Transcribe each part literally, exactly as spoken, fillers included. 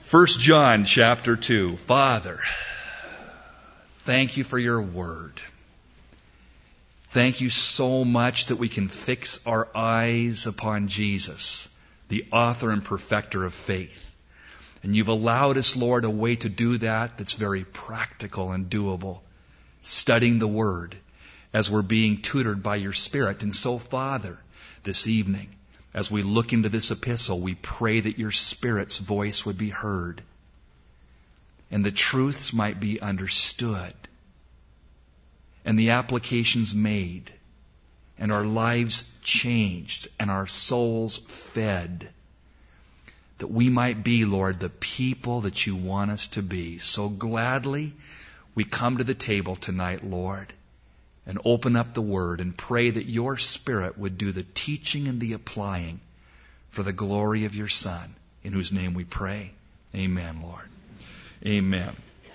First John chapter two. Father, thank you for your word. Thank you so much that we can fix our eyes upon Jesus, the author and perfecter of faith. And you've allowed us, Lord, a way to do that that's very practical and doable, studying the Word as we're being tutored by your Spirit. And so, Father, this evening, as we look into this epistle, we pray that your Spirit's voice would be heard and the truths might be understood and the applications made and our lives changed and our souls fed, that we might be, Lord, the people that you want us to be. So gladly we come to the table tonight, Lord, and open up the Word and pray that your Spirit would do the teaching and the applying for the glory of your Son, in whose name we pray. Amen, Lord. Amen.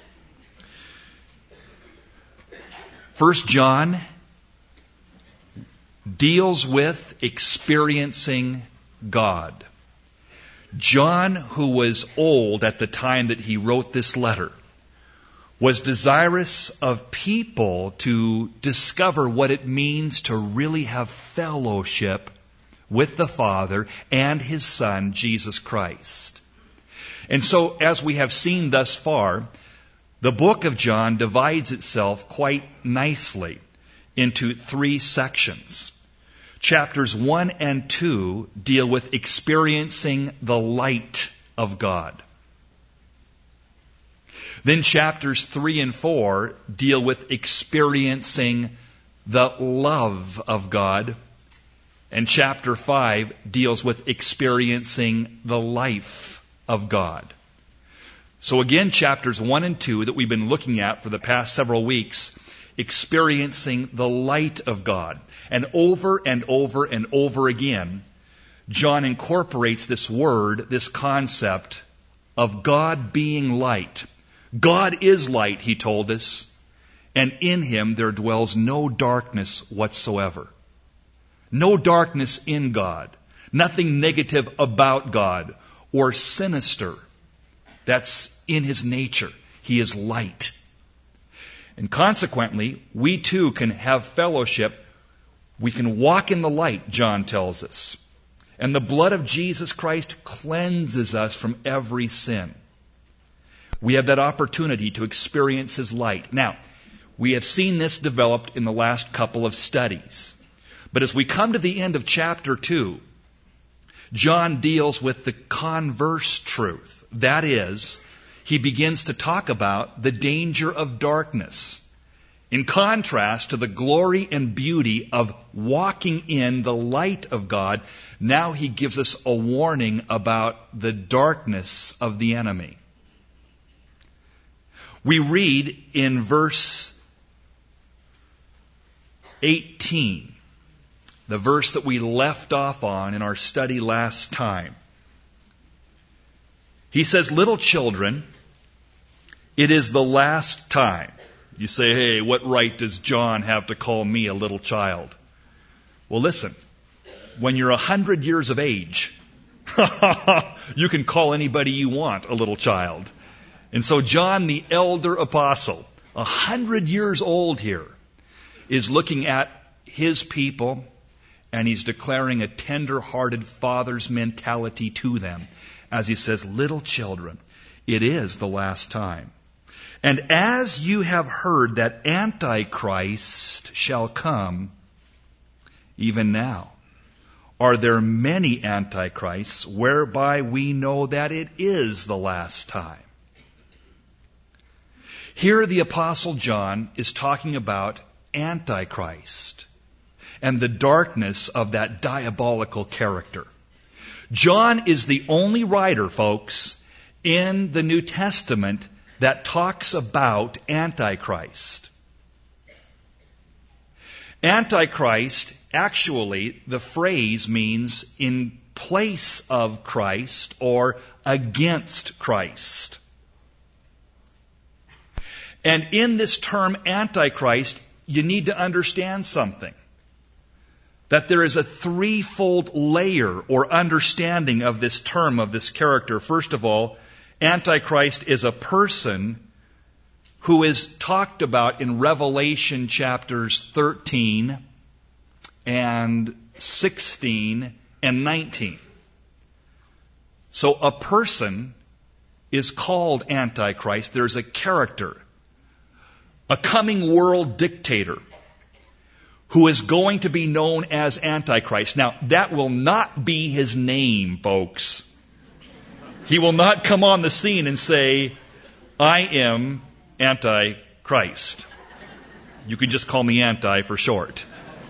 First John deals with experiencing God. John, who was old at the time that he wrote this letter, was desirous of people to discover what it means to really have fellowship with the Father and His Son, Jesus Christ. And so, as we have seen thus far, the book of John divides itself quite nicely into three sections. Chapters one and two deal with experiencing the light of God. Then chapters three and four deal with experiencing the love of God. And chapter five deals with experiencing the life of God. So again, chapters one and two that we've been looking at for the past several weeks, experiencing the light of God. And over and over and over again, John incorporates this word, this concept of God being light. God is light, he told us, and in Him there dwells no darkness whatsoever. No darkness in God. Nothing negative about God or sinister. That's in His nature. He is light. And consequently, we too can have fellowship. We can walk in the light, John tells us. And the blood of Jesus Christ cleanses us from every sin. We have that opportunity to experience His light. Now, we have seen this developed in the last couple of studies. But as we come to the end of chapter two, John deals with the converse truth. That is, he begins to talk about the danger of darkness. In contrast to the glory and beauty of walking in the light of God, now he gives us a warning about the darkness of the enemy. We read in verse eighteen, the verse that we left off on in our study last time. He says, "Little children, it is the last time." You say, hey, what right does John have to call me a little child? Well, listen, when you're a hundred years of age, you can call anybody you want a little child. And so John, the elder apostle, a hundred years old here, is looking at his people, and he's declaring a tender-hearted father's mentality to them as he says, "Little children, it is the last time. And as you have heard that Antichrist shall come, even now are there many Antichrists, whereby we know that it is the last time." Here the Apostle John is talking about Antichrist and the darkness of that diabolical character. John is the only writer, folks, in the New Testament that talks about Antichrist. Antichrist, actually, the phrase means in place of Christ or against Christ. And in this term Antichrist, you need to understand something. That there is a threefold layer or understanding of this term, of this character. First of all, Antichrist is a person who is talked about in Revelation chapters thirteen and sixteen and nineteen. So a person is called Antichrist. There's a character, a coming world dictator who is going to be known as Antichrist. Now, that will not be his name, folks. He will not come on the scene and say, I am Antichrist. You can just call me Anti for short.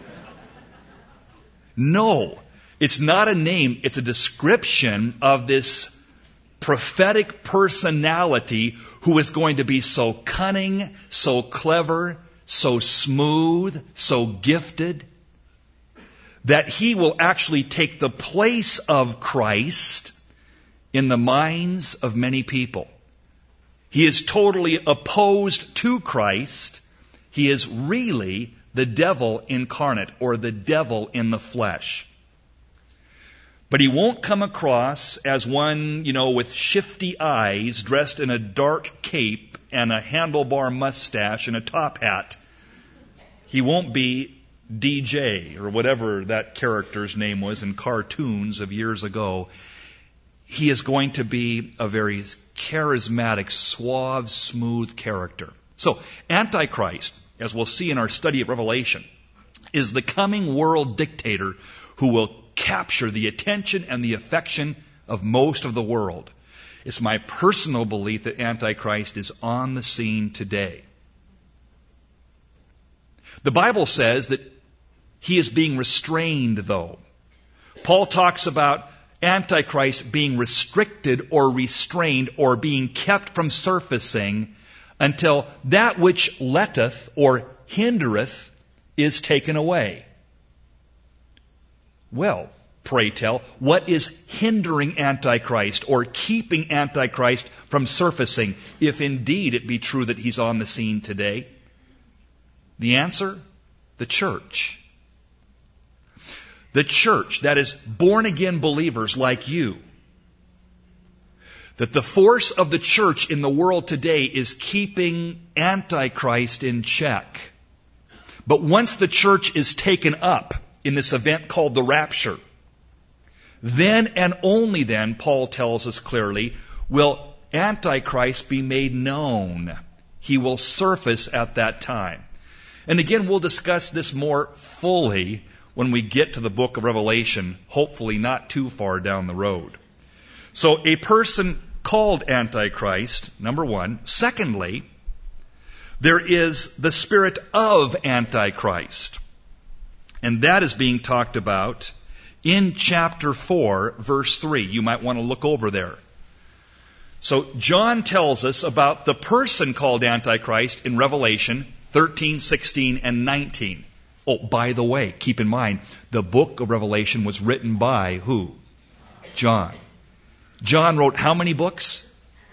No, it's not a name. It's a description of this prophetic personality who is going to be so cunning, so clever, so smooth, so gifted, that he will actually take the place of Christ in the minds of many people. He is totally opposed to Christ. He is really the devil incarnate, or the devil in the flesh. But he won't come across as one, you know, with shifty eyes, dressed in a dark cape and a handlebar mustache and a top hat. He won't be D J or whatever that character's name was in cartoons of years ago. He is going to be a very charismatic, suave, smooth character. So, Antichrist, as we'll see in our study of Revelation, is the coming world dictator who will capture the attention and the affection of most of the world. It's my personal belief that Antichrist is on the scene today. The Bible says that he is being restrained, though. Paul talks about Antichrist being restricted or restrained or being kept from surfacing until that which letteth or hindereth is taken away. Well, pray tell, what is hindering Antichrist or keeping Antichrist from surfacing, if indeed it be true that he's on the scene today? The answer? The church. The church, that is born-again believers like you. That the force of the church in the world today is keeping Antichrist in check. But once the church is taken up in this event called the rapture, then and only then, Paul tells us clearly, will Antichrist be made known. He will surface at that time. And again, we'll discuss this more fully when we get to the book of Revelation, hopefully not too far down the road. So a person called Antichrist, number one. Secondly, there is the spirit of Antichrist. And that is being talked about in chapter four, verse three. You might want to look over there. So John tells us about the person called Antichrist in Revelation thirteen, sixteen, and nineteen. Oh, by the way, keep in mind, the book of Revelation was written by who? John. John wrote how many books?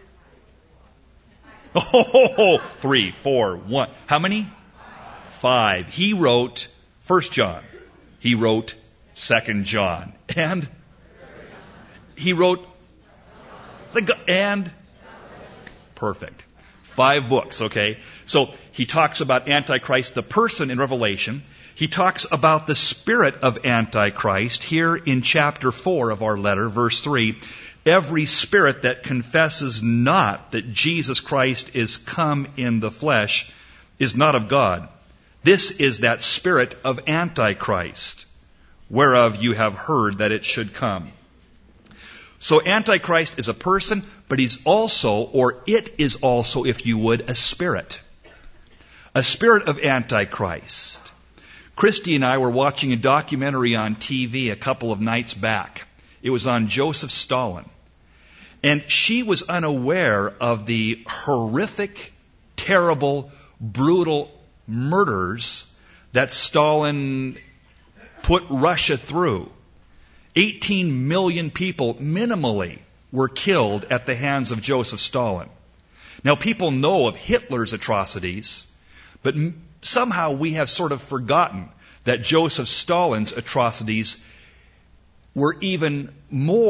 Oh, three, four, one. How many? Five. He wrote First John. He wrote Second John. And he wrote the and perfect. Five books, okay? So he talks about Antichrist, the person in Revelation. He talks about the spirit of Antichrist here in chapter four of our letter, verse three. Every spirit that confesses not that Jesus Christ is come in the flesh is not of God. This is that spirit of Antichrist, whereof you have heard that it should come. So Antichrist is a person, but he's also, or it is also, if you would, a spirit. A spirit of Antichrist. Christy and I were watching a documentary on T V a couple of nights back. It was on Joseph Stalin. And she was unaware of the horrific, terrible, brutal murders that Stalin put Russia through. eighteen million people minimally were killed at the hands of Joseph Stalin. Now, people know of Hitler's atrocities, but somehow we have sort of forgotten that Joseph Stalin's atrocities were even more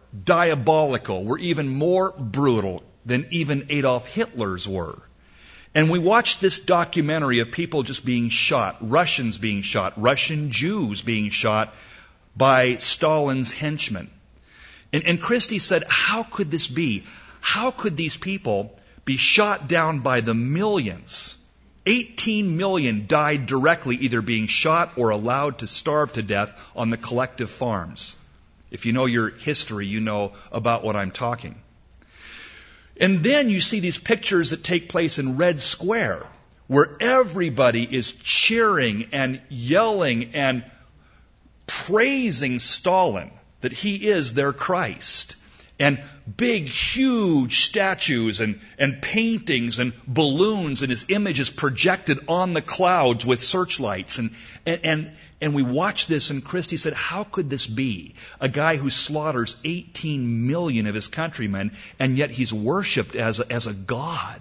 diabolical, were even more brutal than even Adolf Hitler's were. And we watched this documentary of people just being shot, Russians being shot, Russian Jews being shot by Stalin's henchmen. And, and Christy said, how could this be? How could these people be shot down by the millions? eighteen million died directly, either being shot or allowed to starve to death on the collective farms. If you know your history, you know about what I'm talking. And then you see these pictures that take place in Red Square, where everybody is cheering and yelling and praising Stalin, that he is their Christ. And big, huge statues and, and paintings and balloons, and his image is projected on the clouds with searchlights. And, and, and, and we watched this, and Christy said, how could this be? A guy who slaughters eighteen million of his countrymen, and yet he's worshipped as a, as a god.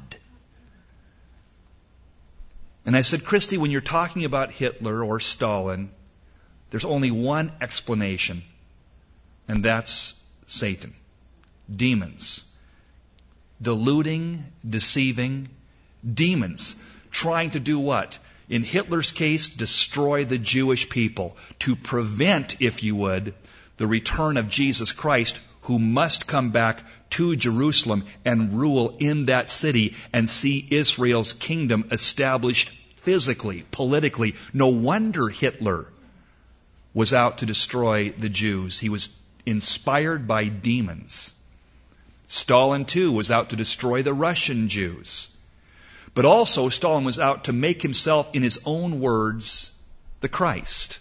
And I said, Christy, when you're talking about Hitler or Stalin, there's only one explanation, and that's Satan. Demons. Deluding, deceiving, demons. Trying to do what? In Hitler's case, destroy the Jewish people. To prevent, if you would, the return of Jesus Christ, who must come back to Jerusalem and rule in that city and see Israel's kingdom established physically, politically. No wonder Hitler was out to destroy the Jews. He was inspired by demons. Stalin, too, was out to destroy the Russian Jews. But also, Stalin was out to make himself, in his own words, the Christ.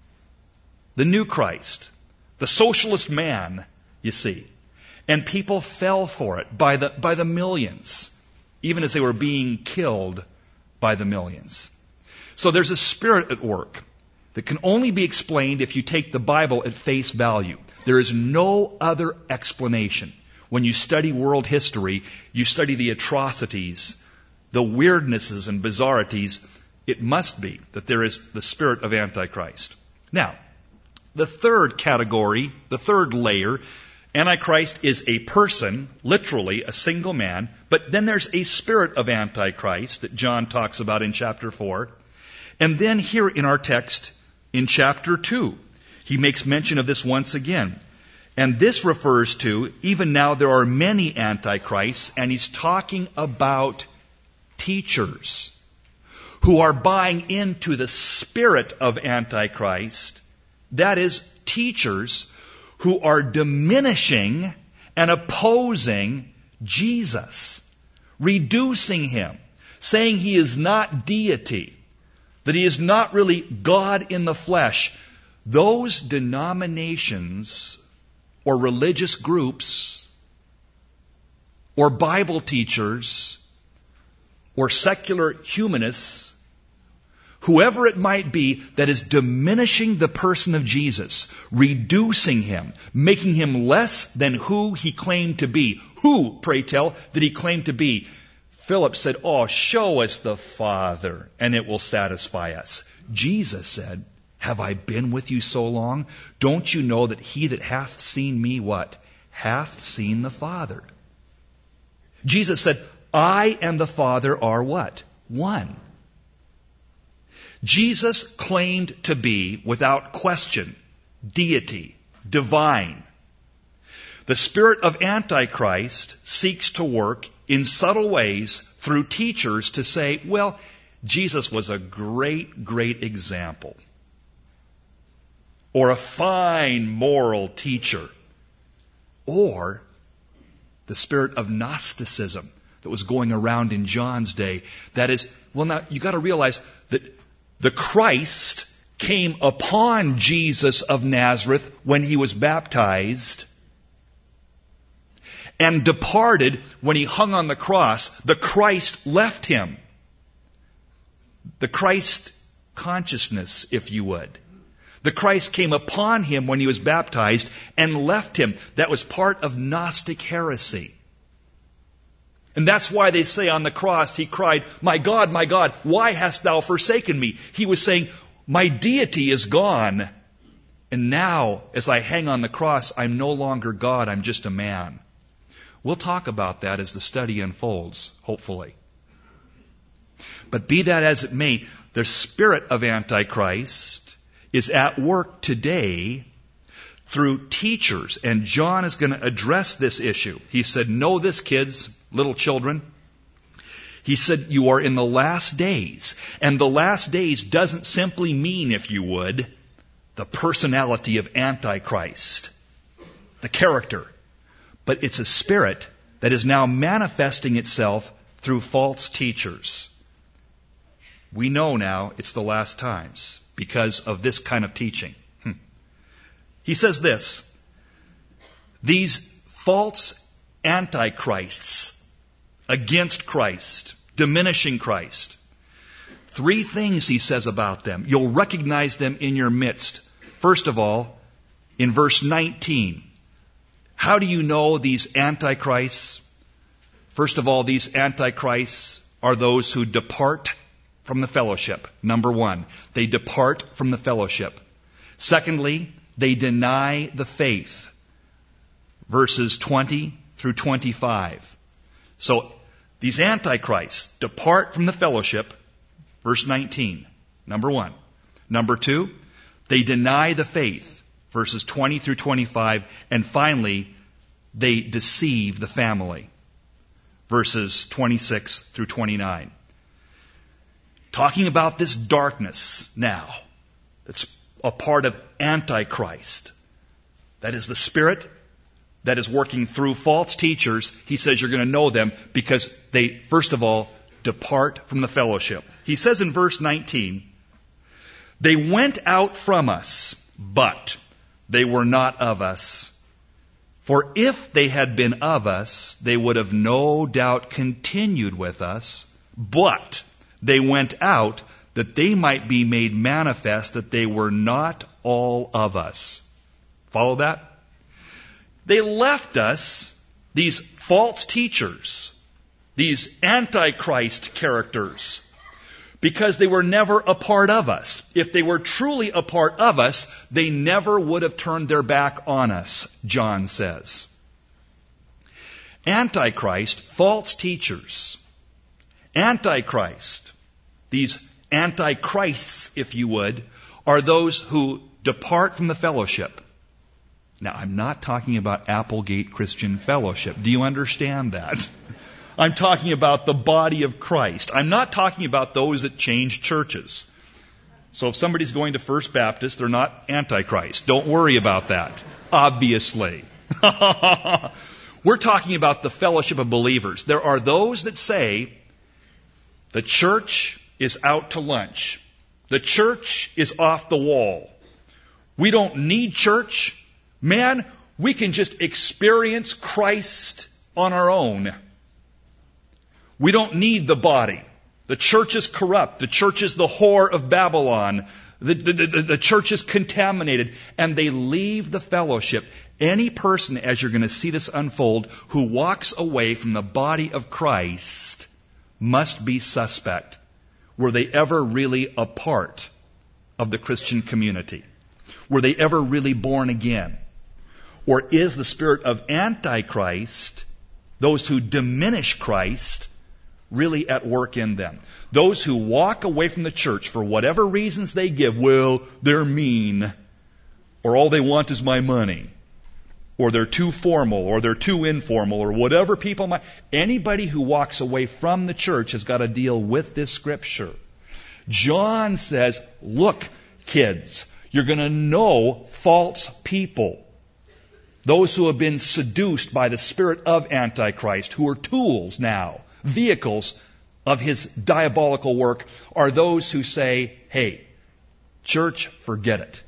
The new Christ. The socialist man, you see. And people fell for it by the, by the millions, even as they were being killed by the millions. So there's a spirit at work that can only be explained if you take the Bible at face value. There is no other explanation. When you study world history, you study the atrocities, the weirdnesses and bizarrities, it must be that there is the spirit of Antichrist. Now, the third category, the third layer, Antichrist is a person, literally a single man, but then there's a spirit of Antichrist that John talks about in chapter four. And then here in our text, in chapter two, he makes mention of this once again. And this refers to, even now there are many antichrists, and he's talking about teachers who are buying into the spirit of Antichrist. That is, teachers who are diminishing and opposing Jesus, reducing him, saying he is not deity, that he is not really God in the flesh. Those denominations or religious groups or Bible teachers or secular humanists, whoever it might be that is diminishing the person of Jesus, reducing him, making him less than who he claimed to be. Who, pray tell, did he claim to be? Philip said, oh, show us the Father, and it will satisfy us. Jesus said, have I been with you so long? Don't you know that he that hath seen me, what? Hath seen the Father. Jesus said, I and the Father are what? One. Jesus claimed to be, without question, deity, divine. The spirit of Antichrist seeks to work in subtle ways through teachers to say, well, Jesus was a great, great example. Or a fine moral teacher. Or the spirit of Gnosticism that was going around in John's day. That is, well now, you got to realize that the Christ came upon Jesus of Nazareth when he was baptized and departed when he hung on the cross. The Christ left him. The Christ consciousness, if you would. The Christ came upon him when he was baptized and left him. That was part of Gnostic heresy. And that's why they say on the cross he cried, my God, my God, why hast thou forsaken me? He was saying, my deity is gone. And now, as I hang on the cross, I'm no longer God, I'm just a man. We'll talk about that as the study unfolds, hopefully. But be that as it may, the spirit of Antichrist is at work today through teachers. And John is going to address this issue. He said, know this, kids, little children. He said, you are in the last days. And the last days doesn't simply mean, if you would, the personality of Antichrist, the character. But it's a spirit that is now manifesting itself through false teachers. We know now it's the last times because of this kind of teaching. Hmm. He says this, these false antichrists against Christ, diminishing Christ. Three things he says about them. You'll recognize them in your midst. First of all, in verse nineteen, how do you know these antichrists? First of all, these antichrists are those who depart from the fellowship. Number one, they depart from the fellowship. Secondly, they deny the faith. Verses twenty through twenty-five. So, these antichrists depart from the fellowship. Verse nineteen, number one. Number two, they deny the faith. Verses twenty through twenty-five. And finally, they deceive the family. Verses twenty-six through twenty-nine. Talking about this darkness now. It's a part of Antichrist. That is the spirit that is working through false teachers. He says you're going to know them because they, first of all, depart from the fellowship. He says in verse nineteen, they went out from us, but they were not of us. For if they had been of us, they would have no doubt continued with us, but they went out that they might be made manifest that they were not all of us. Follow that? They left us, these false teachers, these antichrist characters, because they were never a part of us. If they were truly a part of us, they never would have turned their back on us, John says. Antichrist, false teachers. Antichrist, these antichrists, if you would, are those who depart from the fellowship. Now, I'm not talking about Applegate Christian Fellowship. Do you understand that? I'm talking about the body of Christ. I'm not talking about those that change churches. So if somebody's going to First Baptist, they're not Antichrist. Don't worry about that. Obviously. We're talking about the fellowship of believers. There are those that say the church is out to lunch. The church is off the wall. We don't need church. Man, we can just experience Christ on our own. We don't need the body. The church is corrupt. The church is the whore of Babylon. The, the, the, the church is contaminated. And they leave the fellowship. Any person, as you're going to see this unfold, who walks away from the body of Christ must be suspect. Were they ever really a part of the Christian community? Were they ever really born again? Or is the spirit of Antichrist, those who diminish Christ, really at work in them? Those who walk away from the church for whatever reasons they give, well, they're mean, or all they want is my money, or they're too formal, or they're too informal, or whatever people might. Anybody who walks away from the church has got to deal with this scripture. John says, look, kids, you're going to know false people. Those who have been seduced by the spirit of Antichrist, who are tools now, vehicles of his diabolical work, are those who say, hey, church, forget it.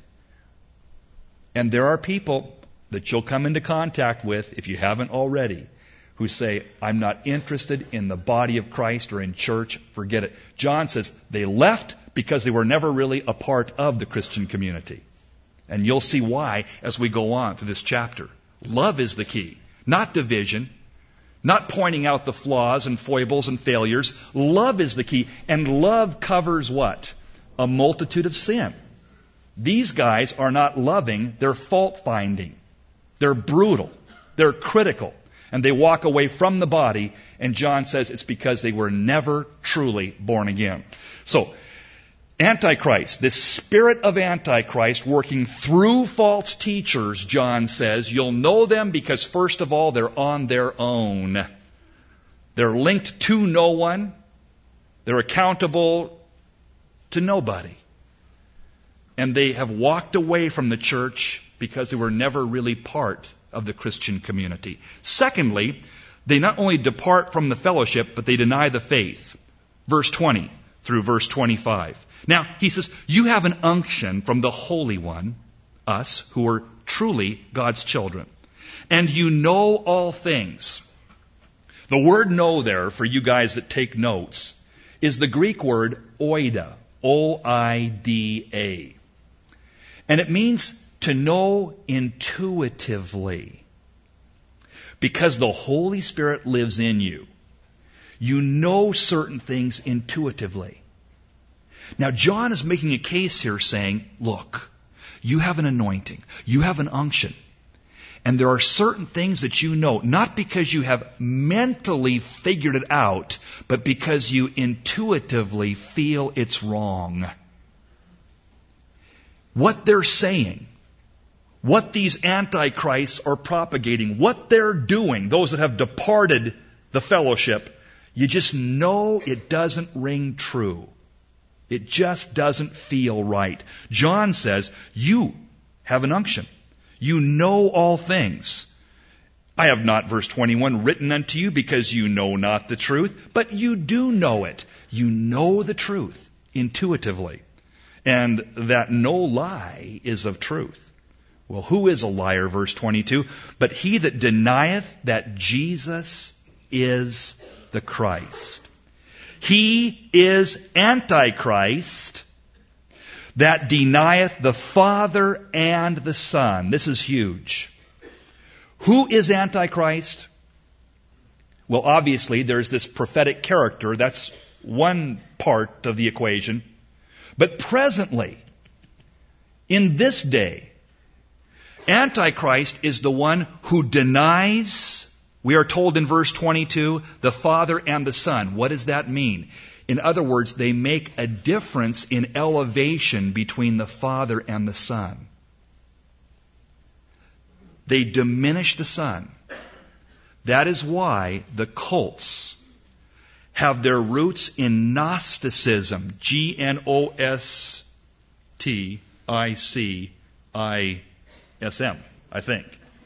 And there are people that you'll come into contact with, if you haven't already, who say, I'm not interested in the body of Christ or in church, forget it. John says they left because they were never really a part of the Christian community. And you'll see why as we go on through this chapter. Love is the key, not division, not pointing out the flaws and foibles and failures. Love is the key, and love covers what? A multitude of sin. These guys are not loving, they're fault-finding. They're brutal. They're critical. And they walk away from the body, and John says it's because they were never truly born again. So, Antichrist, this spirit of Antichrist working through false teachers, John says, you'll know them because, first of all, they're on their own. They're linked to no one. They're accountable to nobody. And they have walked away from the church because they were never really part of the Christian community. Secondly, they not only depart from the fellowship, but they deny the faith. Verse twenty through verse twenty-five. Now, he says, you have an unction from the Holy One, us, who are truly God's children. And you know all things. The word know there, for you guys that take notes, is the Greek word oida. O I D A. And it means to know intuitively. Because the Holy Spirit lives in you, you know certain things intuitively. Now, John is making a case here saying, look, you have an anointing, you have an unction, and there are certain things that you know, not because you have mentally figured it out, but because you intuitively feel it's wrong. What they're saying, what these antichrists are propagating, what they're doing, those that have departed the fellowship, you just know it doesn't ring true. It just doesn't feel right. John says, you have an unction. You know all things. I have not, verse twenty-one, written unto you because you know not the truth, but you do know it. You know the truth intuitively, and that no lie is of truth. Well, who is a liar, verse twenty-two? But he that denieth that Jesus is the Christ. He is Antichrist that denieth the Father and the Son. This is huge. Who is Antichrist? Well, obviously, there's this prophetic character. That's one part of the equation. But presently, in this day, Antichrist is the one who denies, we are told in verse twenty-two, the Father and the Son. What does that mean? In other words, they make a difference in elevation between the Father and the Son. They diminish the Son. That is why the cults have their roots in Gnosticism. G N O S T I C I S M, I think.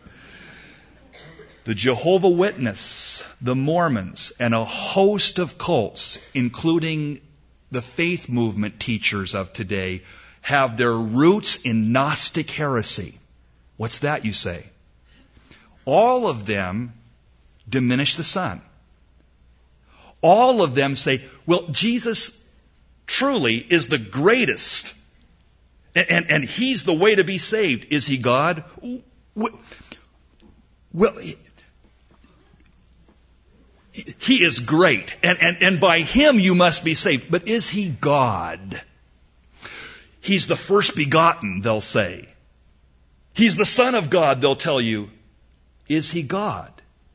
The Jehovah Witness, the Mormons, and a host of cults, including the faith movement teachers of today, have their roots in Gnostic heresy. What's that, you say? All of them diminish the Son. All of them say, well, Jesus truly is the greatest, and, and, and He's the way to be saved. Is He God? Well, He is great, and, and, and by Him you must be saved. But is He God? He's the first begotten, they'll say. He's the Son of God, they'll tell you. Is He God?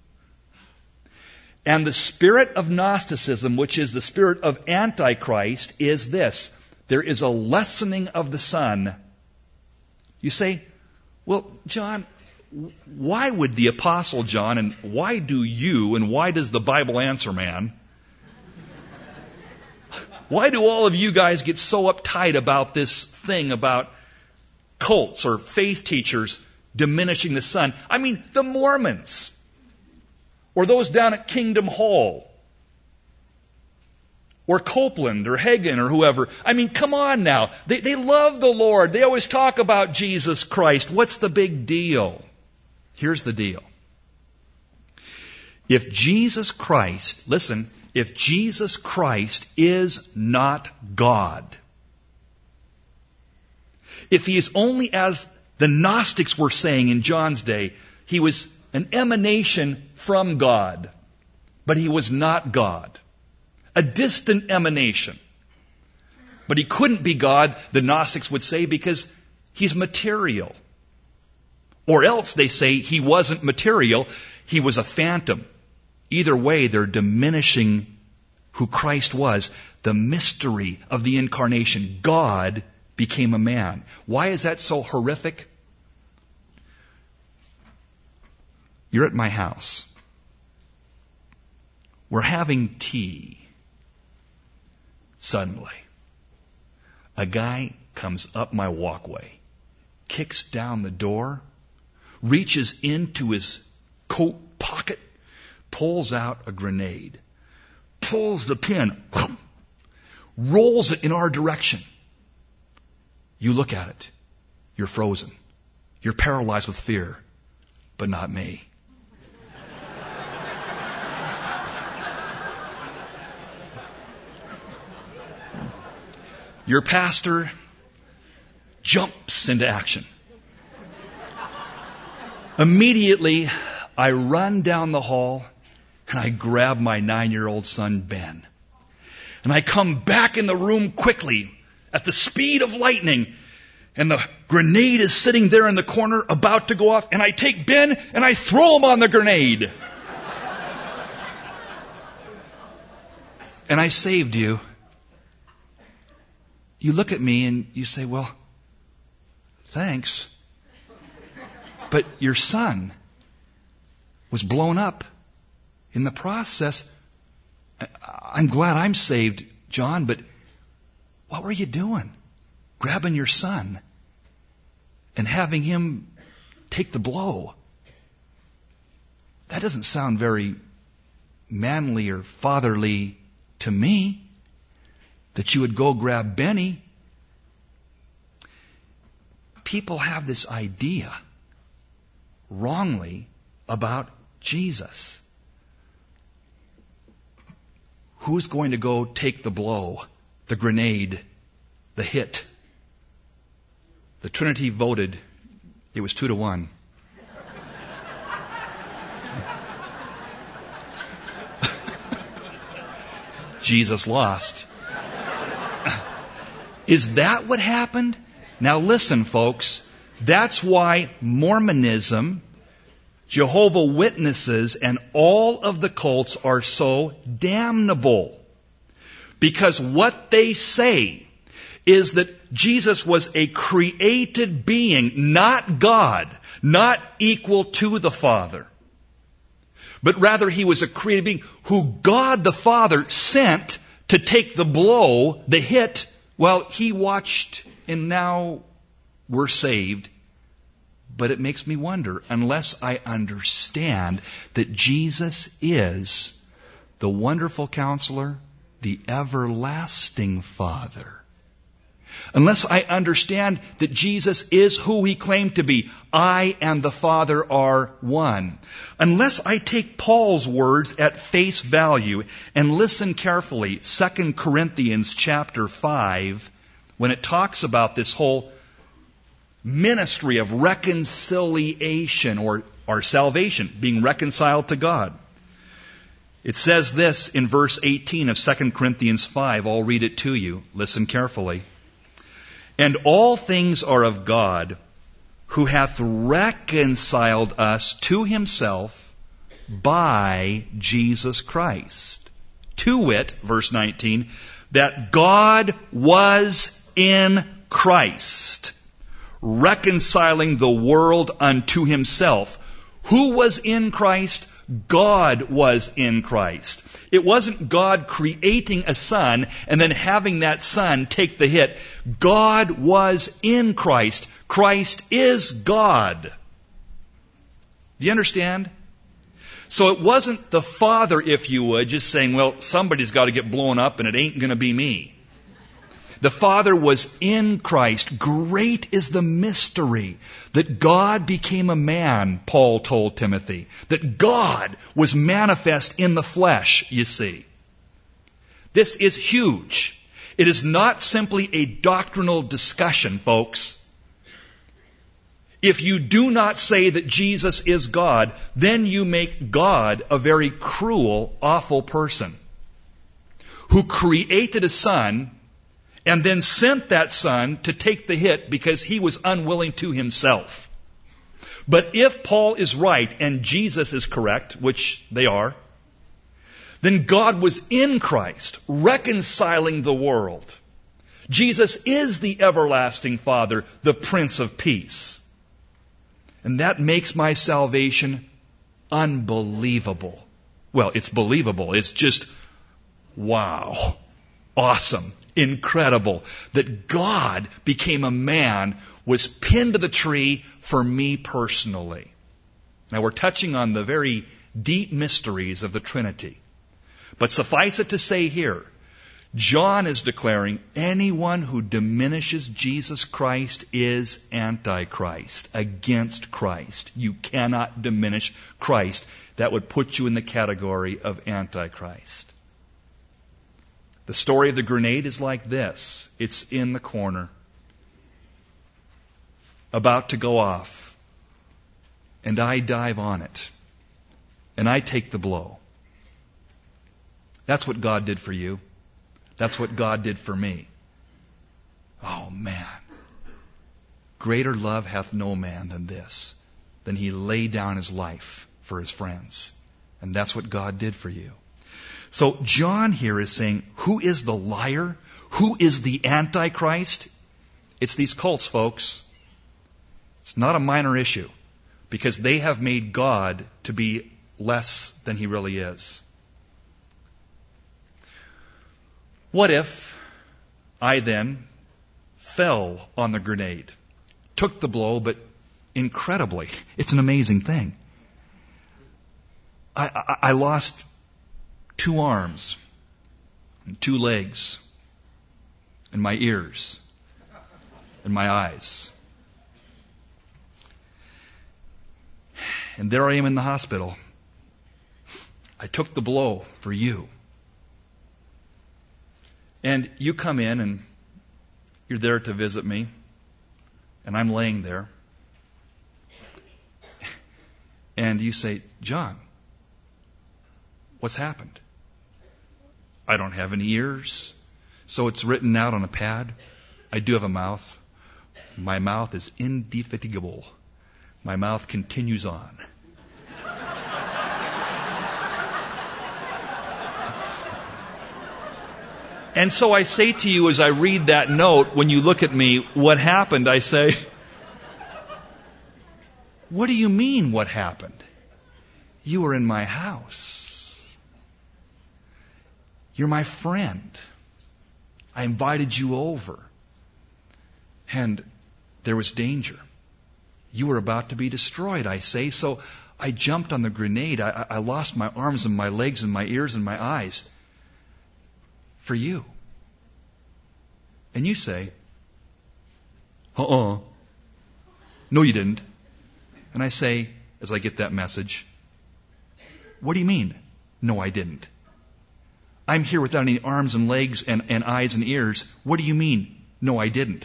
And the spirit of Gnosticism, which is the spirit of Antichrist, is this. There is a lessening of the Son. You say, well, John, why would the Apostle John, and why do you, and why does the Bible Answer Man, why do all of you guys get so uptight about this thing about cults or faith teachers diminishing the Son? I mean, the Mormons, or those down at Kingdom Hall, or Copeland, or Hagen, or whoever. I mean, come on now. They, they love the Lord. They always talk about Jesus Christ. What's the big deal? Here's the deal. If Jesus Christ, listen, if Jesus Christ is not God, if He is only, as the Gnostics were saying in John's day, He was an emanation from God, but He was not God. A distant emanation. But He couldn't be God, the Gnostics would say, because He's material. Or else they say he wasn't material, he was a phantom. Either way, they're diminishing who Christ was, the mystery of the incarnation. God became a man. Why is that so horrific? You're at my house. We're having tea. Suddenly, a guy comes up my walkway, kicks down the door, reaches into his coat pocket, pulls out a grenade, pulls the pin, rolls it in our direction. You look at it. You're frozen. You're paralyzed with fear, but not me. Your pastor jumps into action. Immediately, I run down the hall and I grab my nine-year-old son, Ben. And I come back in the room quickly at the speed of lightning. And the grenade is sitting there in the corner about to go off. And I take Ben and I throw him on the grenade. And I saved you. You look at me and you say, well, thanks. But your son was blown up in the process. I'm glad I'm saved, John, but what were you doing? Grabbing your son and having him take the blow. That doesn't sound very manly or fatherly to me. That you would go grab Benny. People have this idea wrongly about Jesus. Who's going to go take the blow, the grenade, the hit? The Trinity voted. It was two to one. Jesus lost. Is that what happened? Now listen, folks. That's why Mormonism, Jehovah's Witnesses, and all of the cults are so damnable. Because what they say is that Jesus was a created being, not God, not equal to the Father. But rather he was a created being who God the Father sent to take the blow, the hit. Well, he watched and now we're saved. But it makes me wonder, unless I understand that Jesus is the wonderful Counselor, the everlasting Father. Unless I understand that Jesus is who he claimed to be. I and the Father are one. Unless I take Paul's words at face value and listen carefully, Second Corinthians chapter five, when it talks about this whole ministry of reconciliation or, or salvation, being reconciled to God. It says this in verse eighteen of Second Corinthians five. I'll read it to you. Listen carefully. And all things are of God, who hath reconciled us to himself by Jesus Christ. To wit, verse nineteen, that God was in Christ, reconciling the world unto himself. Who was in Christ? God was in Christ. It wasn't God creating a son and then having that son take the hit. God was in Christ. Christ is God. Do you understand? So it wasn't the Father, if you would, just saying, well, somebody's got to get blown up and it ain't going to be me. The Father was in Christ. Great is the mystery that God became a man, Paul told Timothy. That God was manifest in the flesh, you see. This is huge. It is not simply a doctrinal discussion, folks. If you do not say that Jesus is God, then you make God a very cruel, awful person who created a son and then sent that son to take the hit because he was unwilling to himself. But if Paul is right and Jesus is correct, which they are, then God was in Christ, reconciling the world. Jesus is the everlasting Father, the Prince of Peace. And that makes my salvation unbelievable. Well, it's believable. It's just, wow, awesome, incredible that God became a man, was pinned to the tree for me personally. Now we're touching on the very deep mysteries of the Trinity. But suffice it to say here, John is declaring anyone who diminishes Jesus Christ is Antichrist, against Christ. You cannot diminish Christ. That would put you in the category of Antichrist. The story of the grenade is like this. It's in the corner, about to go off, and I dive on it, and I take the blow. That's what God did for you. That's what God did for me. Oh man. Greater love hath no man than this, than he laid down his life for his friends. And that's what God did for you. So John here is saying, who is the liar? Who is the Antichrist? It's these cults, folks. It's not a minor issue, because they have made God to be less than he really is. What if I then fell on the grenade, took the blow, but incredibly, it's an amazing thing. I, I, I lost two arms, and two legs, and my ears, and my eyes. And there I am in the hospital. I took the blow for you. And you come in and you're there to visit me. And I'm laying there. And you say, John, what's happened? I don't have any ears. So it's written out on a pad. I do have a mouth. My mouth is indefatigable. My mouth continues on. And so I say to you as I read that note, when you look at me, what happened? I say, what do you mean what happened? You were in my house. You're my friend. I invited you over. And there was danger. You were about to be destroyed, I say. So I jumped on the grenade. I, I lost my arms and my legs and my ears and my eyes for you. And you say, uh-uh. No, you didn't. And I say, as I get that message, what do you mean? No, I didn't. I'm here without any arms and legs and, and eyes and ears. What do you mean? No, I didn't.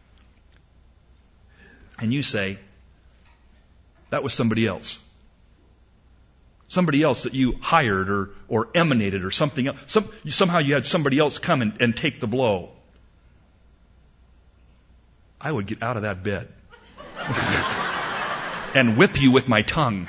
And you say, that was somebody else. Somebody else that you hired or, or emanated or something else. Some, somehow you had somebody else come and, and take the blow. I would get out of that bed and whip you with my tongue.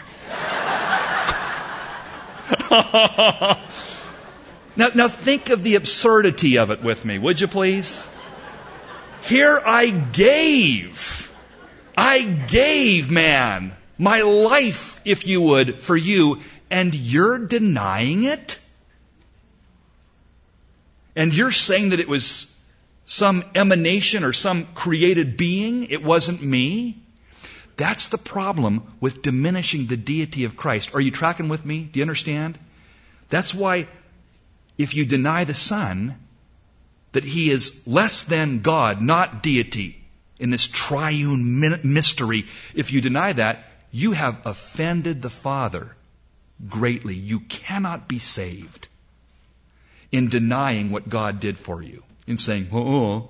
now, now think of the absurdity of it with me, would you please? Here I gave, I gave, man, my life, if you would, for you, and you're denying it? And you're saying that it was some emanation or some created being? It wasn't me? That's the problem with diminishing the deity of Christ. Are you tracking with me? Do you understand? That's why if you deny the Son, that He is less than God, not deity, in this triune mystery, if you deny that, you have offended the Father greatly. You cannot be saved in denying what God did for you, in saying, oh.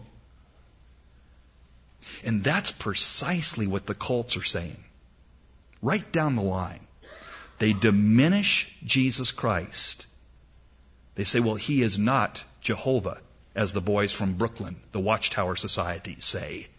And that's precisely what the cults are saying. Right down the line. They diminish Jesus Christ. They say, well, He is not Jehovah, as the boys from Brooklyn, the Watchtower Society, say,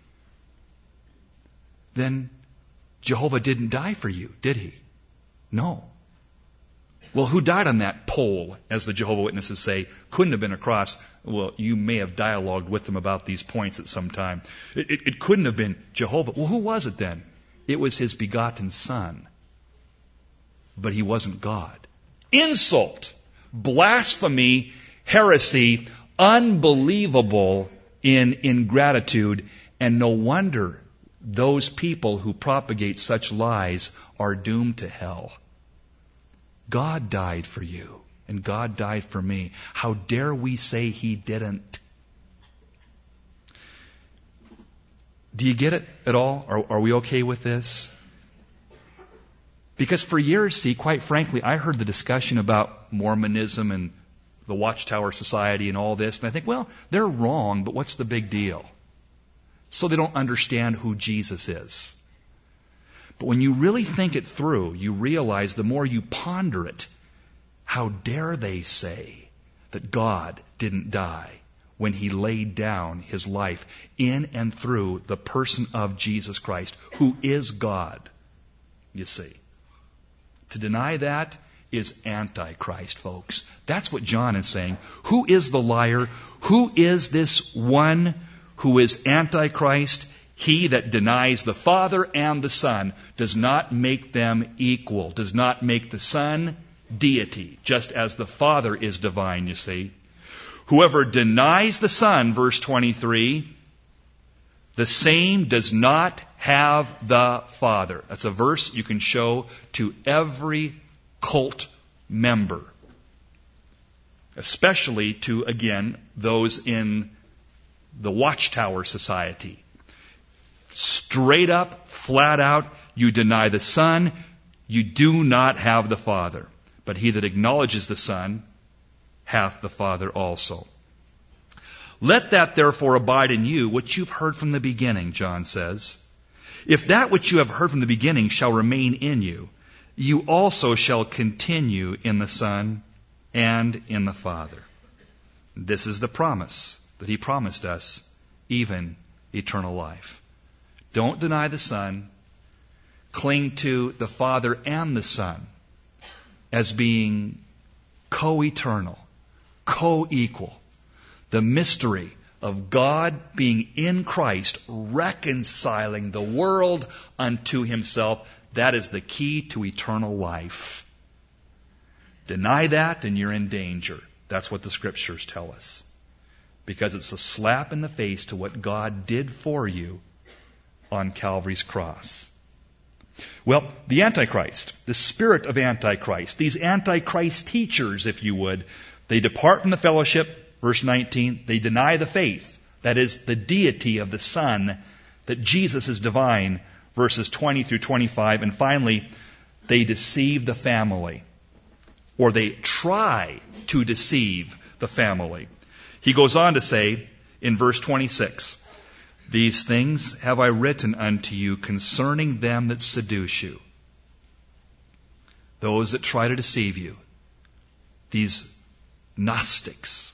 then Jehovah didn't die for you, did he? No. Well, who died on that pole, as the Jehovah's Witnesses say? Couldn't have been a cross. Well, you may have dialogued with them about these points at some time. It, it, it couldn't have been Jehovah. Well, who was it then? It was his begotten Son. But he wasn't God. Insult, blasphemy, heresy, unbelievable in ingratitude, and no wonder those people who propagate such lies are doomed to hell. God died for you, and God died for me. How dare we say he didn't? Do you get it at all? Are, are we okay with this? Because for years, see, quite frankly, I heard the discussion about Mormonism and the Watchtower Society and all this, and I think, well, they're wrong, but what's the big deal? So they don't understand who Jesus is. But when you really think it through, you realize the more you ponder it, how dare they say that God didn't die when he laid down his life in and through the person of Jesus Christ, who is God, you see. To deny that is Antichrist, folks. That's what John is saying. Who is the liar? Who is this one who is Antichrist? He that denies the Father and the Son does not make them equal, does not make the Son deity, just as the Father is divine, you see. Whoever denies the Son, verse twenty-three, the same does not have the Father. That's a verse you can show to every cult member, especially to, again, those in the Watchtower Society. Straight up, flat out, you deny the Son, you do not have the Father. But he that acknowledges the Son hath the Father also. Let that therefore abide in you, which you've heard from the beginning, John says. If that which you have heard from the beginning shall remain in you, you also shall continue in the Son and in the Father. This is the promise that he promised us, even eternal life. Don't deny the Son. Cling to the Father and the Son as being co-eternal, co-equal. The mystery of God being in Christ, reconciling the world unto himself, that is the key to eternal life. Deny that and you're in danger. That's what the Scriptures tell us. Because it's a slap in the face to what God did for you on Calvary's cross. Well, the Antichrist, the spirit of Antichrist, these Antichrist teachers, if you would, they depart from the fellowship, verse nineteen, they deny the faith, that is, the deity of the Son, that Jesus is divine, verses twenty through twenty-five, and finally, they deceive the family, or they try to deceive the family. He goes on to say in verse twenty-six, these things have I written unto you concerning them that seduce you. Those that try to deceive you. These Gnostics.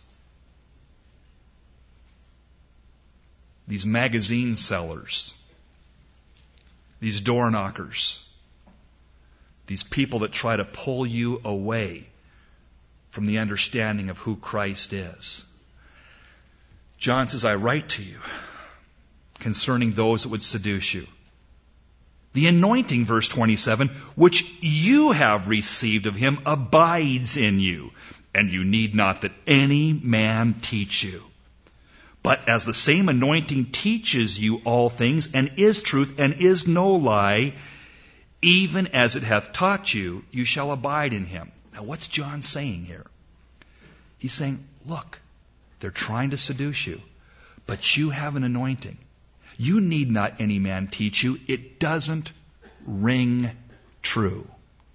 These magazine sellers. These door knockers. These people that try to pull you away from the understanding of who Christ is. John says, I write to you concerning those that would seduce you. The anointing, verse twenty-seven, which you have received of him abides in you, and you need not that any man teach you. But as the same anointing teaches you all things, and is truth, and is no lie, even as it hath taught you, you shall abide in him. Now what's John saying here? He's saying, look, they're trying to seduce you, but you have an anointing. You need not any man teach you. It doesn't ring true.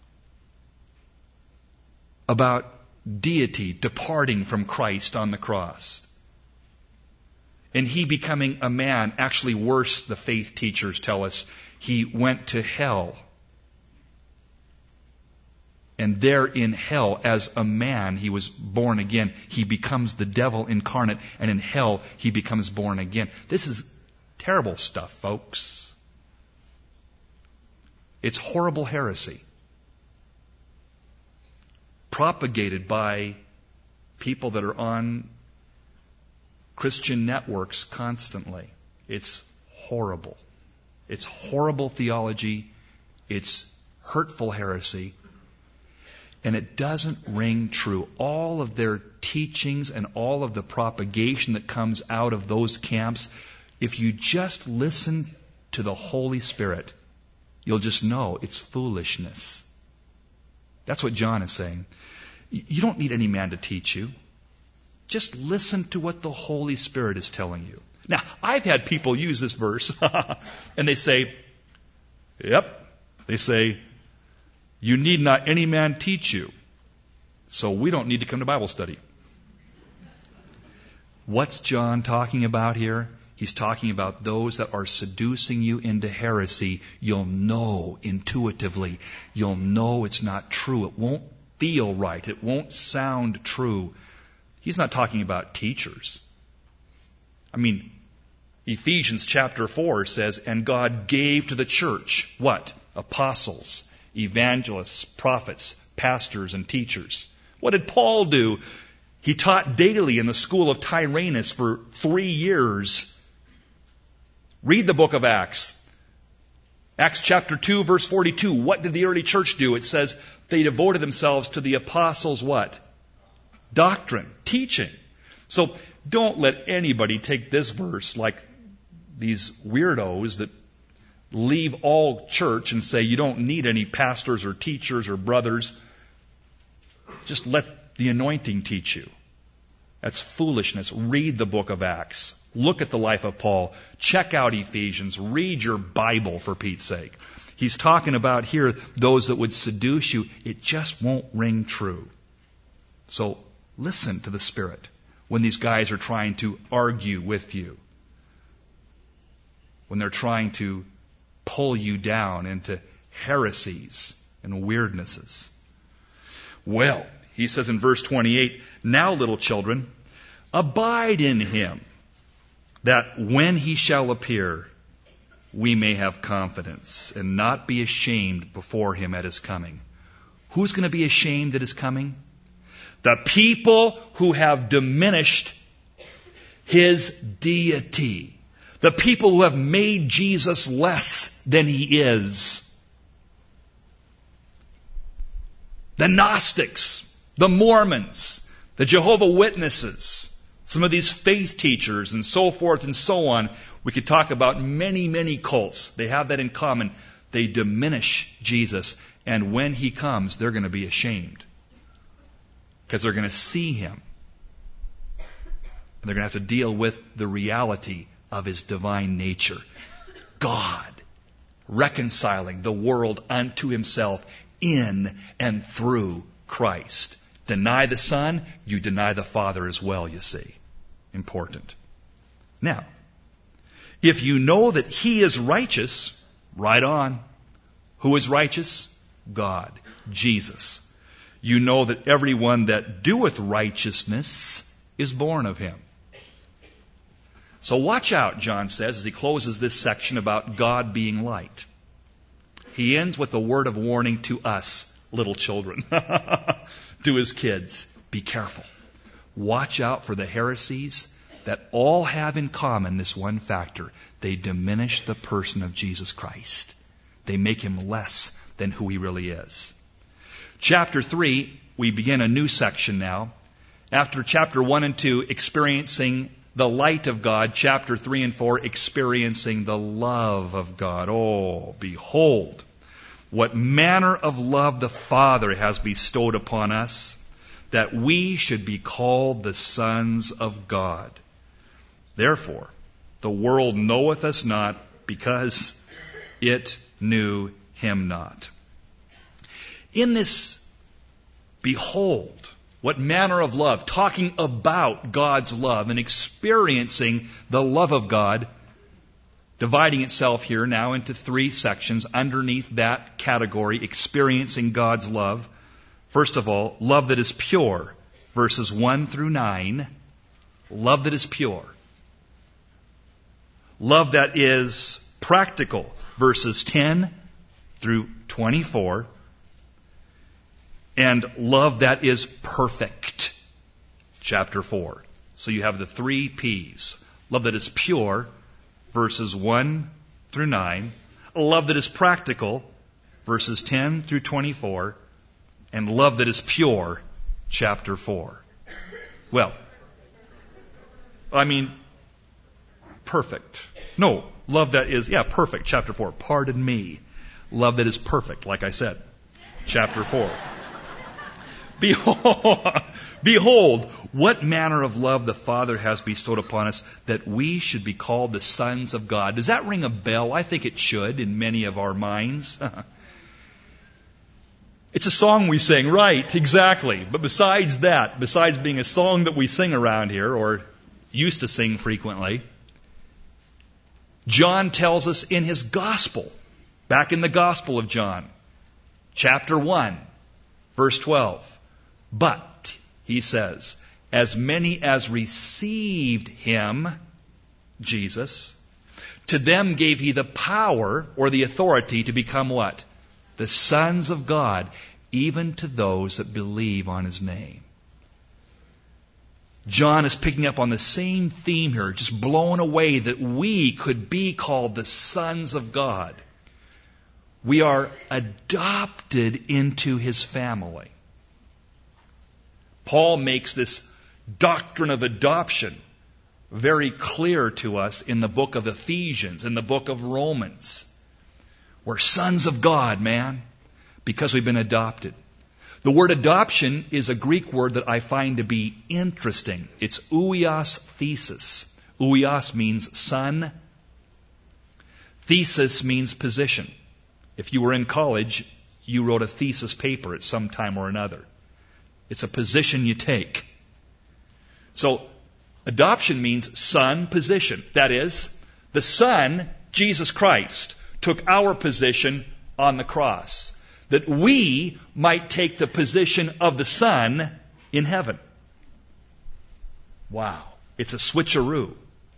About deity departing from Christ on the cross. And he becoming a man, actually worse, the faith teachers tell us, he went to hell. And there in hell, as a man, he was born again. He becomes the devil incarnate. And in hell, he becomes born again. This is terrible stuff, folks. It's horrible heresy. Propagated by people that are on Christian networks constantly. It's horrible. It's horrible theology. It's hurtful heresy. And it doesn't ring true. All of their teachings and all of the propagation that comes out of those camps, if you just listen to the Holy Spirit, you'll just know it's foolishness. That's what John is saying. You don't need any man to teach you. Just listen to what the Holy Spirit is telling you. Now, I've had people use this verse, and they say, yep, they say, you need not any man teach you, so we don't need to come to Bible study. What's John talking about here? He's talking about those that are seducing you into heresy. You'll know intuitively. You'll know it's not true. It won't feel right. It won't sound true. He's not talking about teachers. I mean, Ephesians chapter four says, and God gave to the church, what? Apostles, evangelists, prophets, pastors, and teachers. What did Paul do? He taught daily in the school of Tyrannus for three years. Read the book of Acts. Acts chapter two, verse forty-two. What did the early church do? It says they devoted themselves to the apostles' what? Doctrine, teaching. So don't let anybody take this verse like these weirdos that leave all church and say you don't need any pastors or teachers or brothers. Just let the anointing teach you. That's foolishness. Read the book of Acts. Look at the life of Paul. Check out Ephesians. Read your Bible, for Pete's sake. He's talking about here those that would seduce you. It just won't ring true. So listen to the Spirit when these guys are trying to argue with you. When they're trying to pull you down into heresies and weirdnesses. Well, he says in verse twenty-eight, now, little children, abide in him, that when he shall appear, we may have confidence and not be ashamed before him at his coming. Who's going to be ashamed at his coming? The people who have diminished his deity. The people who have made Jesus less than he is. The Gnostics, the Mormons, the Jehovah's Witnesses, some of these faith teachers and so forth and so on. We could talk about many, many cults. They have that in common. They diminish Jesus. And when he comes, they're going to be ashamed. Because they're going to see him. And they're going to have to deal with the reality of his divine nature. God reconciling the world unto himself in and through Christ. Deny the Son, you deny the Father as well, you see. Important. Now, if you know that he is righteous, right on. Who is righteous? God, Jesus. You know that everyone that doeth righteousness is born of him. So watch out, John says, as he closes this section about God being light. He ends with a word of warning to us, little children, to his kids. Be careful. Watch out for the heresies that all have in common this one factor. They diminish the person of Jesus Christ. They make him less than who he really is. Chapter three, we begin a new section now. After chapter one and two, experiencing the light of God, chapter three and four, experiencing the love of God. Oh, behold, what manner of love the Father has bestowed upon us, that we should be called the sons of God. Therefore, the world knoweth us not, because it knew him not. In this, behold, what manner of love, talking about God's love and experiencing the love of God, dividing itself here now into three sections underneath that category, experiencing God's love. First of all, love that is pure, verses one through nine. Love that is pure. Love that is practical, verses ten through twenty-four. And love that is perfect, chapter four. So you have the three P's. Love that is pure, verses one through nine. Love that is practical, verses ten through twenty-four. And love that is pure, chapter four. Well, I mean, perfect. No, love that is, yeah, perfect, chapter four. Pardon me. Love that is perfect, like I said, chapter four. Behold, behold, what manner of love the Father has bestowed upon us, that we should be called the sons of God. Does that ring a bell? I think it should in many of our minds. It's a song we sing, right, exactly. But besides that, besides being a song that we sing around here, or used to sing frequently, John tells us in his gospel, back in the Gospel of John, chapter one, verse twelve, but, he says, as many as received him, Jesus, to them gave he the power or the authority to become what? The sons of God, even to those that believe on his name. John is picking up on the same theme here, just blown away that we could be called the sons of God. We are adopted into his family. Paul makes this doctrine of adoption very clear to us in the book of Ephesians, in the book of Romans. We're sons of God, man, because we've been adopted. The word adoption is a Greek word that I find to be interesting. It's ouios thesis. Ouios means son. Thesis means position. If you were in college, you wrote a thesis paper at some time or another. It's a position you take. So, adoption means son position. That is, the Son, Jesus Christ, took our position on the cross, that we might take the position of the Son in heaven. Wow. It's a switcheroo.